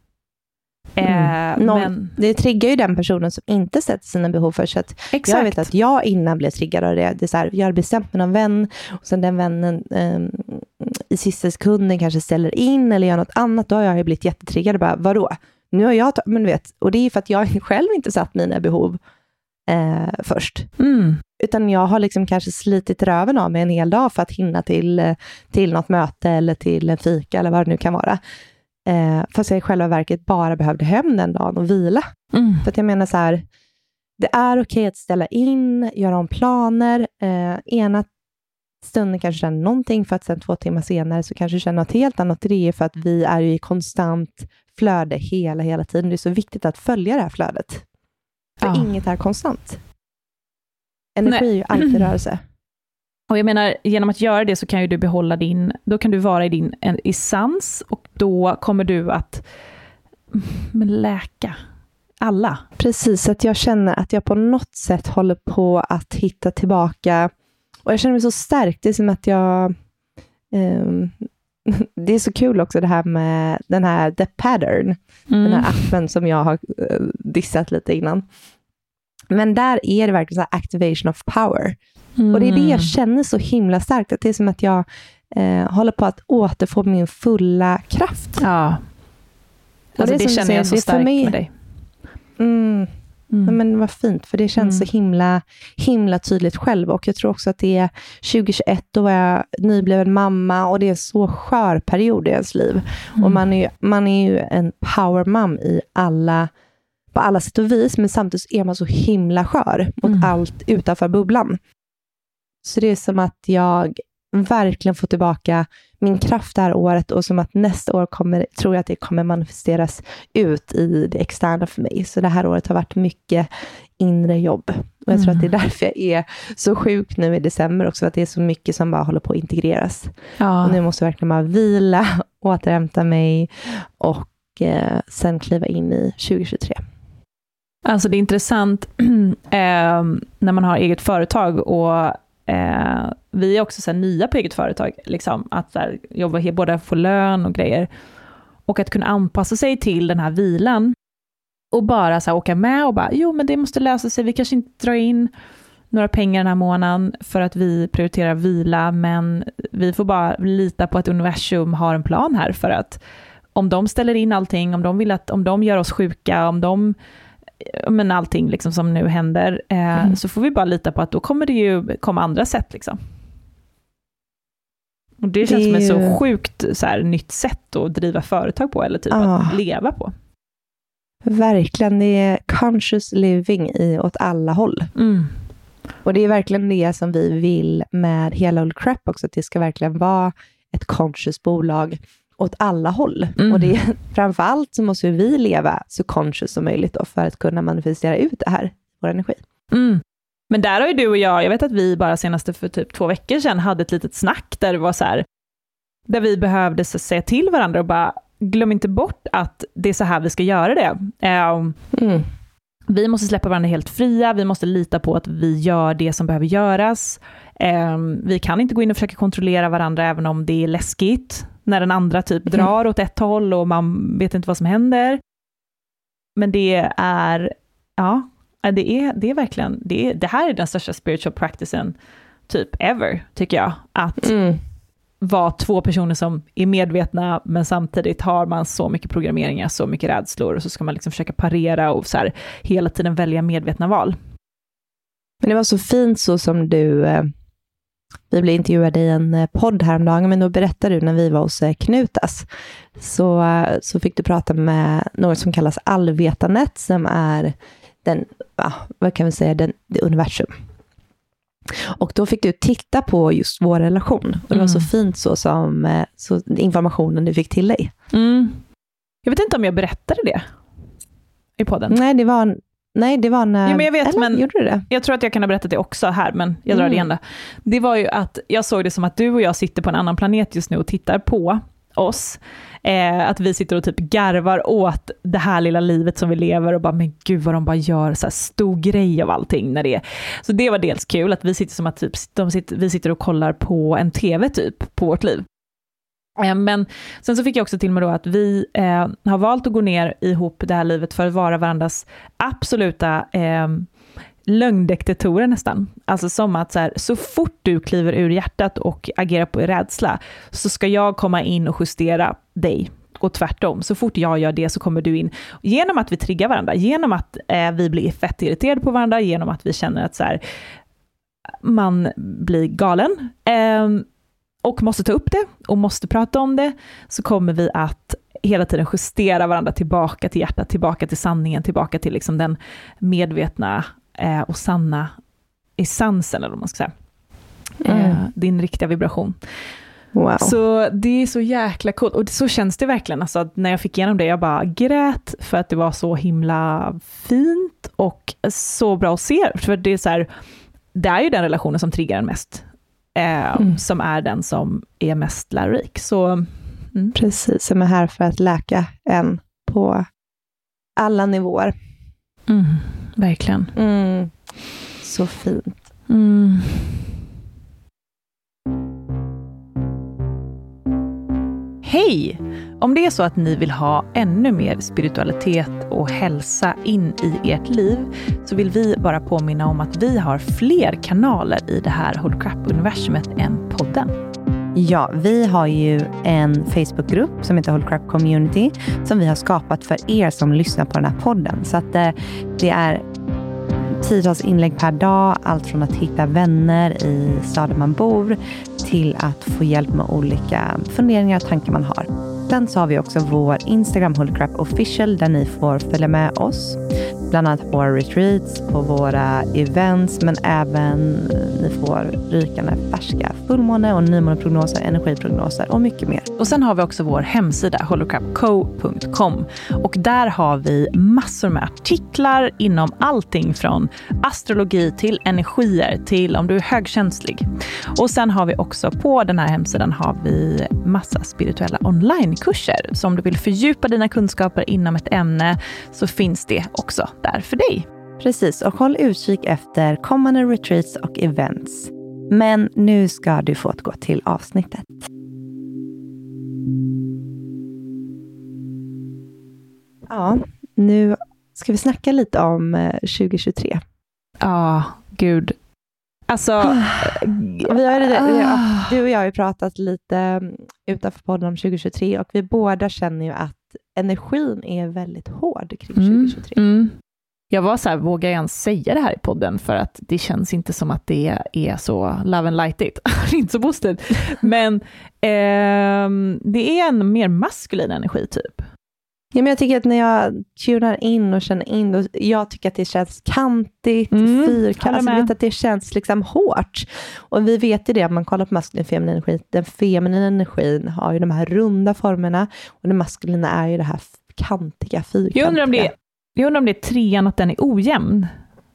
Men det triggar ju den personen som inte sätter sina behov först. Exakt. Jag vet att jag innan blev triggad av det. Det är så här, jag har bestämt med någon vän och sen den vännen i sista sekunden kanske ställer in eller gör något annat. Då har jag ju blivit jättetriggad och bara, vadå? Nu har jag men du vet, och det är för att jag själv inte satt mina behov först. Utan jag har liksom kanske slitit röven av mig en hel dag för att hinna till något möte eller till en fika eller vad det nu kan vara. Fast jag i själva verket bara behövde hem den dagen och vila. För att jag menar så här, det är okej att ställa in, göra om planer. Ena stunden kanske känner någonting, för att sen 2 timmar senare så kanske känner något helt annat. Det är för att vi är ju i konstant flöde hela tiden. Det är så viktigt att följa det här flödet. För inget är konstant. Energi är ju alltid rörelse. Och jag menar, genom att göra det så kan ju du behålla då kan du vara i din essens, och då kommer du att läka alla. Precis, att jag känner att jag på något sätt håller på att hitta tillbaka, och jag känner mig så stark. Det är som att jag det är så kul också det här med den här The Pattern, den här appen som jag har dissat lite innan. Men där är det verkligen så här activation of power. Och det är det jag känner så himla starkt. Att det är som att jag håller på att återfå min fulla kraft. Ja. Alltså det känner jag så starkt med dig. Men vad fint. För det känns så himla tydligt själv. Och jag tror också att det är 2021. Då var jag nybliven mamma. Och det är en så skör period i ens liv. Och man är ju en power mom på alla sätt och vis. Men samtidigt är man så himla skör mot allt utanför bubblan. Så det är som att jag verkligen får tillbaka min kraft det här året, och som att nästa år tror jag att det kommer manifesteras ut i det externa för mig. Så det här året har varit mycket inre jobb. Och jag tror att det är därför jag är så sjuk nu i december också, att det är så mycket som bara håller på att integreras. Ja. Och nu måste jag verkligen bara vila, återhämta mig och sen kliva in i 2023. Alltså det är intressant när man har eget företag, och vi är också så här nya på eget företag, liksom, att så här, jobba båda få lön och grejer, och att kunna anpassa sig till den här vilan och bara så här, åka med och bara, jo men det måste lösa sig, vi kanske inte drar in några pengar den här månaden för att vi prioriterar vila, men vi får bara lita på att universum har en plan här, för att om de ställer in allting, om de gör oss sjuka, men allting liksom som nu händer, så får vi bara lita på att då kommer det ju komma andra sätt liksom. Och det känns som ett så sjukt så här, nytt sätt att driva företag på, eller typ att leva på. Verkligen, det är conscious living åt alla håll. Och det är verkligen det som vi vill med hela Holy Crap också, att det ska verkligen vara ett conscious bolag åt alla håll. Och det är, framförallt så måste vi leva så conscious som möjligt då, för att kunna manifestera ut det här, vår energi. Men där har ju du och jag vet att vi bara senaste för typ 2 veckor sedan hade ett litet snack där det var så här, där vi behövde säga till varandra och bara, glöm inte bort att det är så här vi ska göra det. Vi måste släppa varandra helt fria, vi måste lita på att vi gör det som behöver göras. Vi kan inte gå in och försöka kontrollera varandra även om det är läskigt när den andra typ drar åt ett håll och man vet inte vad som händer. Men det är det är verkligen det här är den största spiritual practicen typ ever, tycker jag, att vara 2 personer som är medvetna, men samtidigt har man så mycket programmeringar, så mycket rädslor, och så ska man liksom försöka parera och så här hela tiden välja medvetna val. Men det var så fint så som du vi blev intervjuade i en podd häromdagen, men då berättade du när vi var hos Knutas, så fick du prata med något som kallas allvetandet, som är vad kan vi säga, det universum. Och då fick du titta på just vår relation. Och det var så fint så informationen du fick till dig. Jag vet inte om jag berättade det i podden. Nej, det var när... Ja, men jag vet, eller, men gjorde du det? Jag tror att jag kan ha berättat det också här, men jag drar det igen då. Det var ju att jag såg det som att du och jag sitter på en annan planet just nu och tittar på oss. Att vi sitter och typ garvar åt det här lilla livet som vi lever och bara, men gud vad de bara gör så här stor grej av allting när det är. Så det var dels kul att vi sitter som att typ, vi sitter och kollar på en tv typ på vårt liv. Men sen så fick jag också till mig då att vi har valt att gå ner ihop det här livet för att vara varandras absoluta lögndetektorer nästan. Alltså som att så fort du kliver ur hjärtat och agerar på rädsla, så ska jag komma in och justera dig. Och tvärtom, så fort jag gör det så kommer du in. Genom att vi triggar varandra, genom att vi blir fett irriterade på varandra, genom att vi känner att man blir galen och måste ta upp det och måste prata om det, så kommer vi att hela tiden justera varandra tillbaka till hjärtat, tillbaka till sanningen, tillbaka till liksom den medvetna och sanna essensen, eller vad man ska säga. Din riktiga vibration. Wow. Så det är så jäkla coolt. Och så känns det verkligen. Alltså, när jag fick igenom det, jag bara grät för att det var så himla fint och så bra att se. För det är så här, det är ju den relationen som triggar en mest. Som är den som är mest lärorik. Så, Precis, som är här för att läka en på alla nivåer. Verkligen. Så fint. Hej! Om det är så att ni vill ha ännu mer spiritualitet och hälsa in i ert liv, så vill vi bara påminna om att vi har fler kanaler i det här Holy Crap-universumet än podden. Ja, vi har ju en Facebookgrupp som heter Holy Crap Community, som vi har skapat för er som lyssnar på den här podden. Så att det är 10-tals inlägg per dag, allt från att hitta vänner i staden man bor till att få hjälp med olika funderingar och tankar man har. Sen så har vi också vår Instagram Holy Crap Official, där ni får följa med oss. Bland annat på våra retreats, på våra events, men även ni får rykande färska fullmåne- och nymåneprognoser, energiprognoser och mycket mer. Och sen har vi också vår hemsida holocrapco.com, och där har vi massor med artiklar inom allting från astrologi till energier till om du är högkänslig. Och sen har vi också på den här hemsidan har vi massa spirituella onlinekurser. Så om du vill fördjupa dina kunskaper inom ett ämne, så finns det också där för dig. Precis, och håll utkik efter kommande retreats och events. Men nu ska du få att gå till avsnittet. Ja, nu ska vi snacka lite om 2023. Ja, gud. Alltså, du och jag har ju pratat lite utanför podden om 2023, och vi båda känner ju att energin är väldigt hård kring 2023. Jag var så här, vågar jag ens säga det här i podden, för att det känns inte som att det är så love and light it. Det är inte så boosted. Men det är en mer maskulin energi typ. Ja, men jag tycker att när jag tunar in och känner in, då, jag tycker att det känns kantigt, fyrkantigt. Alltså, vet att det känns liksom hårt. Och vi vet ju det, att man kollar på maskulin och feminin energi. Den feminina energin har ju de här runda formerna. Och den maskulina är ju det här kantiga, fyrkantiga. Jag undrar om det är trean, att den är ojämn.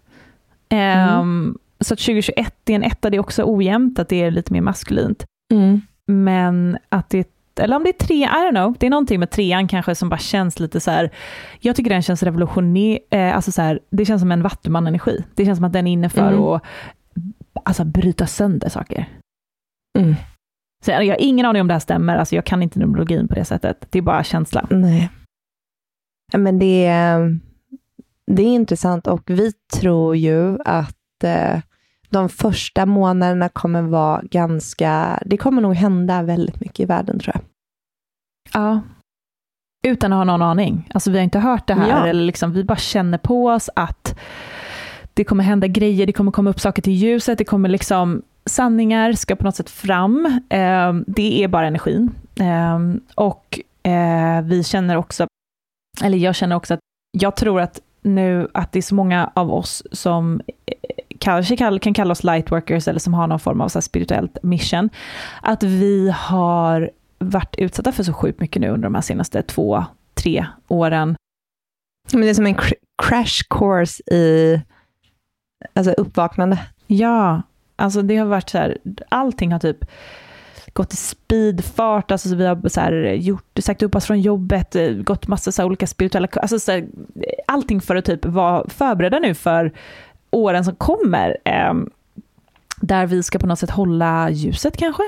Så att 2021 är en etta, det är också ojämnt, att det är lite mer maskulint. Men att det, eller om det är tre, I don't know, det är någonting med trean kanske som bara känns lite så här, jag tycker den känns revolutionerande, alltså så här, det känns som en vattuman-energi. Det känns som att den är inne för att alltså, bryta sönder saker. Så jag har ingen aning om det här stämmer, alltså jag kan inte numerologin på det sättet, det är bara känsla. Nej. Men det är intressant, och vi tror ju att de första månaderna kommer vara det kommer nog hända väldigt mycket i världen, tror jag. Ja. Utan att ha någon aning. Alltså vi har inte hört det här, eller liksom, vi bara känner på oss att det kommer hända grejer, det kommer komma upp saker till ljuset, det kommer liksom, sanningar ska på något sätt fram. Det är bara energin. Och vi känner också, eller jag känner också att jag tror att nu att det är så många av oss som kanske kan kalla oss lightworkers, eller som har någon form av så här spirituellt mission, att vi har varit utsatta för så sjukt mycket nu under de här senaste 2-3 åren. Men det är som en crash course i alltså uppvaknande. Ja, alltså det har varit så här, allting har typ gått i speedfart, alltså så vi har så här sagt upp oss från jobbet, gått massa så här olika spirituella, alltså så här, allting för att typ vara förberedda nu för åren som kommer, där vi ska på något sätt hålla ljuset kanske.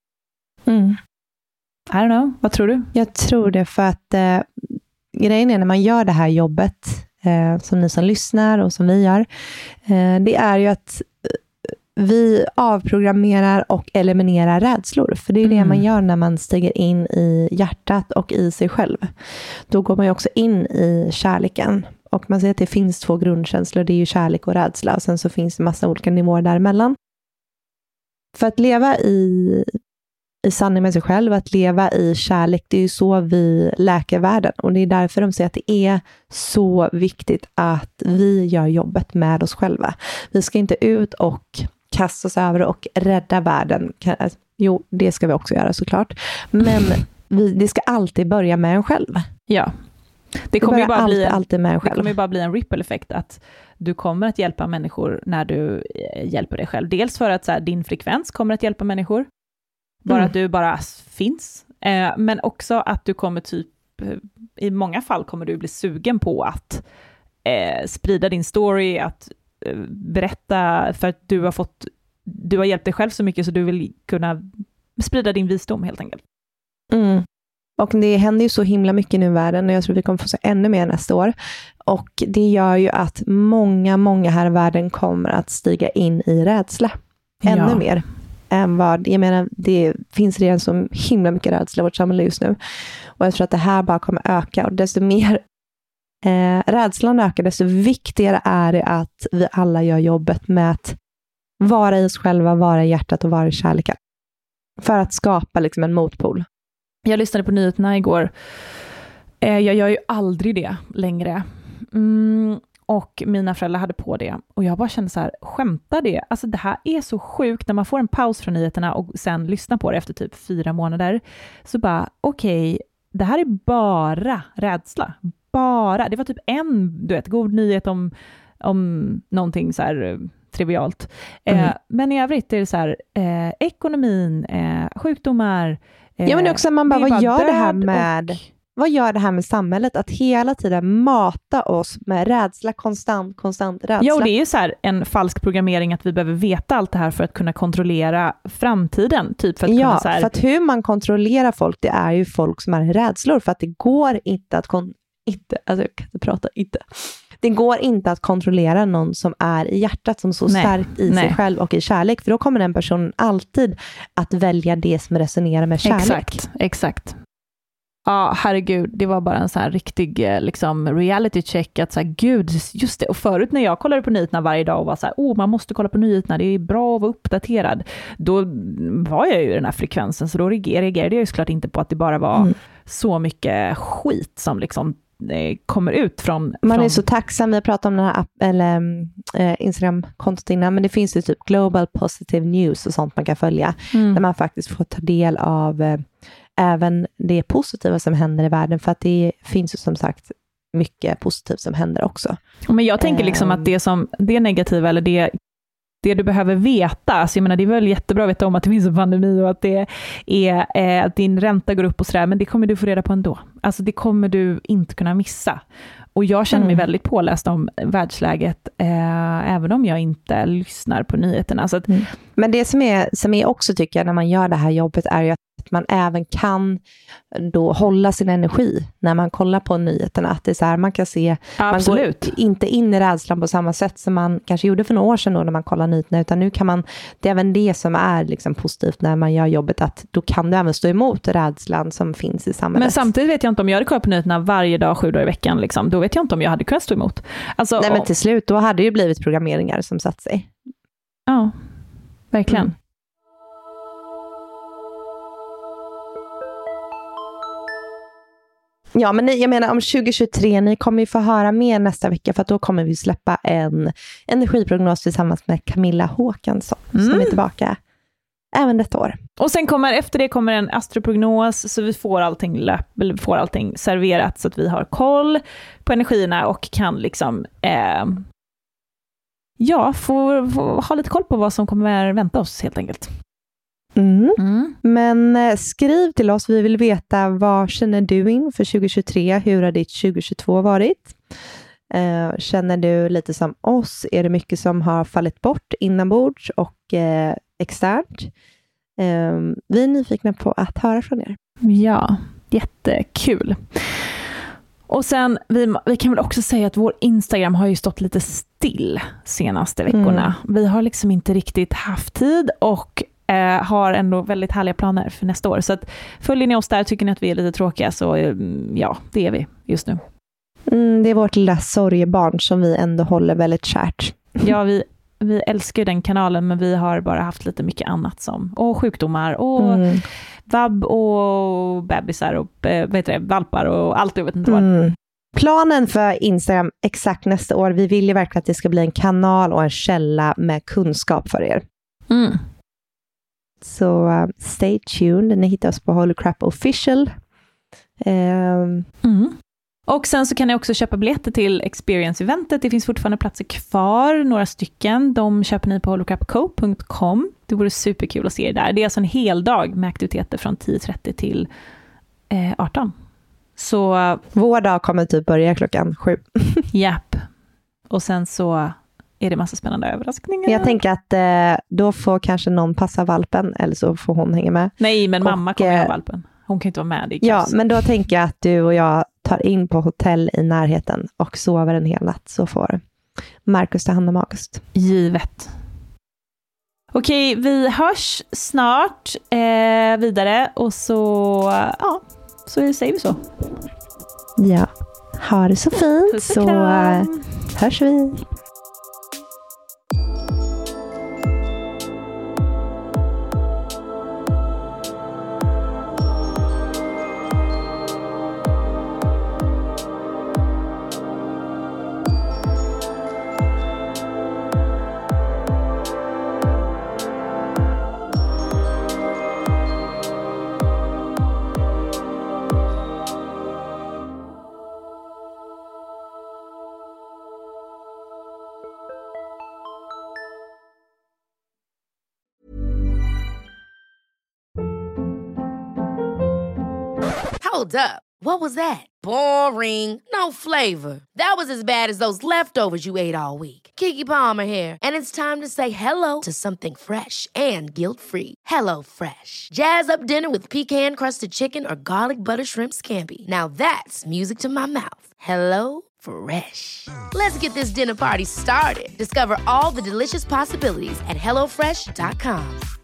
I don't know, vad tror du? Jag tror det, för att grejen är när man gör det här jobbet, som ni som lyssnar och som vi gör, det är ju att vi avprogrammerar och eliminerar rädslor. För det är det man gör när man stiger in i hjärtat och i sig själv. Då går man ju också in i kärleken. Och man säger att det finns 2 grundkänslor. Det är ju kärlek och rädsla. Och sen så finns det massa olika nivåer däremellan. För att leva i sanning med sig själv, att leva i kärlek, det är ju så vi läker världen. Och det är därför de säger att det är så viktigt att vi gör jobbet med oss själva. Vi ska inte ut och kasta oss över och rädda världen. Jo, det ska vi också göra såklart. Men det ska alltid börja med en själv. Ja. Det kommer ju bara alltid med en själv. Det kommer ju bara bli en ripple-effekt, att du kommer att hjälpa människor när du hjälper dig själv. Dels för att så här, din frekvens kommer att hjälpa människor. Bara att du bara finns. Men också att du kommer typ, i många fall kommer du bli sugen på att sprida din story, att berätta, för att du har hjälpt dig själv så mycket så du vill kunna sprida din visdom helt enkelt. Och det händer ju så himla mycket nu i världen, och jag tror vi kommer få se ännu mer nästa år. Och det gör ju att många här i världen kommer att stiga in i rädsla. Ännu mer än vad, jag menar, det finns redan så himla mycket rädsla i vårt samhälle just nu. Och jag tror att det här bara kommer öka, och desto mer rädslan ökar, desto viktigare är det att vi alla gör jobbet med att vara i oss själva, vara i hjärtat och vara i kärleken. För att skapa liksom en motpol. Jag lyssnade på nyheterna igår. Jag gör ju aldrig det längre. Och mina föräldrar hade på det. Och jag bara kände så här, skämtar det? Alltså det här är så sjukt när man får en paus från nyheterna och sen lyssnar på det efter typ 4 månader. Så bara, okej, det här är bara rädsla. Bara. Det var typ en, god nyhet om någonting så här trivialt. Men i övrigt är det så här, ekonomin, sjukdomar. Ja, men också man bara, vad gör det här med samhället? Att hela tiden mata oss med rädsla, konstant rädsla. Ja, och det är ju så här en falsk programmering att vi behöver veta allt det här för att kunna kontrollera framtiden. Typ för att kunna så här... för att hur man kontrollerar folk, det är ju folk som är rädslor. För att det går inte att det går inte att kontrollera någon som är i hjärtat, som så starkt i sig själv och i kärlek. För då kommer den personen alltid att välja det som resonerar med kärlek. Exakt. Ja, herregud, det var bara en så här riktig liksom reality check, att så här, gud, just det. Och förut när jag kollade på nyheterna varje dag och var så här, man måste kolla på nyheterna, det är bra att vara uppdaterad. Då var jag ju i den här frekvensen, så då reagerade jag ju såklart inte på att det bara var så mycket skit som liksom kommer ut från... Man är så tacksam, vi har pratat om den här Instagram-kontot innan, men det finns ju typ Global Positive News och sånt man kan följa, där man faktiskt får ta del av även det positiva som händer i världen, för att det finns ju som sagt mycket positivt som händer också. Men jag tänker liksom att det negativa eller det du behöver veta, alltså jag menar, det är väl jättebra att veta om att det finns en pandemi och att det är att din ränta går upp och sådär, men det kommer du få reda på ändå. Alltså det kommer du inte kunna missa. Och jag känner mig väldigt påläst om världsläget, även om jag inte lyssnar på nyheterna. Så att... Men det som är också tycker jag när man gör det här jobbet är ju att man även kan då hålla sin energi när man kollar på nyheterna. Att det är så här, man kan se, absolut. Man går inte in i rädslan på samma sätt som man kanske gjorde för några år sedan då när man kollar nyheterna, utan nu kan man, det är även det som är liksom positivt när man gör jobbet, att då kan du även stå emot rädslan som finns i samhället. Men samtidigt vet jag inte om jag hade kollat på nyheterna varje dag 7 dagar i veckan liksom. Då vet jag inte om jag hade kunnat stå emot. Alltså, nej, men till slut då hade det ju blivit programmeringar som satt sig. Ja, verkligen. Ja, men jag menar om 2023, ni kommer ju få höra mer nästa vecka, för att då kommer vi släppa en energiprognos tillsammans med Camilla Håkansson som är tillbaka även detta år. Och sen efter det kommer en astroprognos, så vi får allting serverat så att vi har koll på energierna och kan liksom få ha lite koll på vad som kommer vänta oss helt enkelt. Men skriv till oss, vi vill veta vad känner du inför 2023, hur har ditt 2022 varit? Känner du lite som oss, är det mycket som har fallit bort inombords och externt? Vi är nyfikna på att höra från er. Ja, jättekul. Och sen, vi kan väl också säga att vår Instagram har ju stått lite still senaste veckorna. Vi har liksom inte riktigt haft tid och har ändå väldigt härliga planer för nästa år. Så att följer ni oss där, tycker ni att vi är lite tråkiga, så ja, det är vi just nu. Det är vårt lilla sorgebarn som vi ändå håller väldigt kärt. Ja, vi älskar den kanalen, men vi har bara haft lite mycket annat och sjukdomar och vabb och bebisar och valpar och allt, jag vet inte vad. Planen för Instagram exakt nästa år, vi vill ju verkligen att det ska bli en kanal och en källa med kunskap för er. Så stay tuned. Ni hittar oss på Holy Crap Official. Och sen så kan ni också köpa biljetter till Experience-eventet. Det finns fortfarande platser kvar, några stycken. De köper ni på holycrapco.com. Det vore superkul att se er där. Det är alltså en hel dag med aktiviteter från 10:30 till 18. Så vår dag kommer typ börja 7:00. Japp. Och sen så är det massa spännande överraskningar. Jag tänker att då får kanske någon passa valpen, eller så får hon hänga med. Nej, men mamma kommer ha valpen. Hon kan inte vara med. Ja, men då tänker jag att du och jag tar in på hotell i närheten och sover en hel natt, så får Marcus ta hand om August. Givet. Okej, vi hörs snart vidare, och så säger vi så. Ja, ha det så fint, så hörs vi. Hold up. What was that? Boring. No flavor. That was as bad as those leftovers you ate all week. Keke Palmer here, and it's time to say hello to something fresh and guilt-free. Hello Fresh. Jazz up dinner with pecan-crusted chicken or garlic butter shrimp scampi. Now that's music to my mouth. Hello Fresh. Let's get this dinner party started. Discover all the delicious possibilities at hellofresh.com.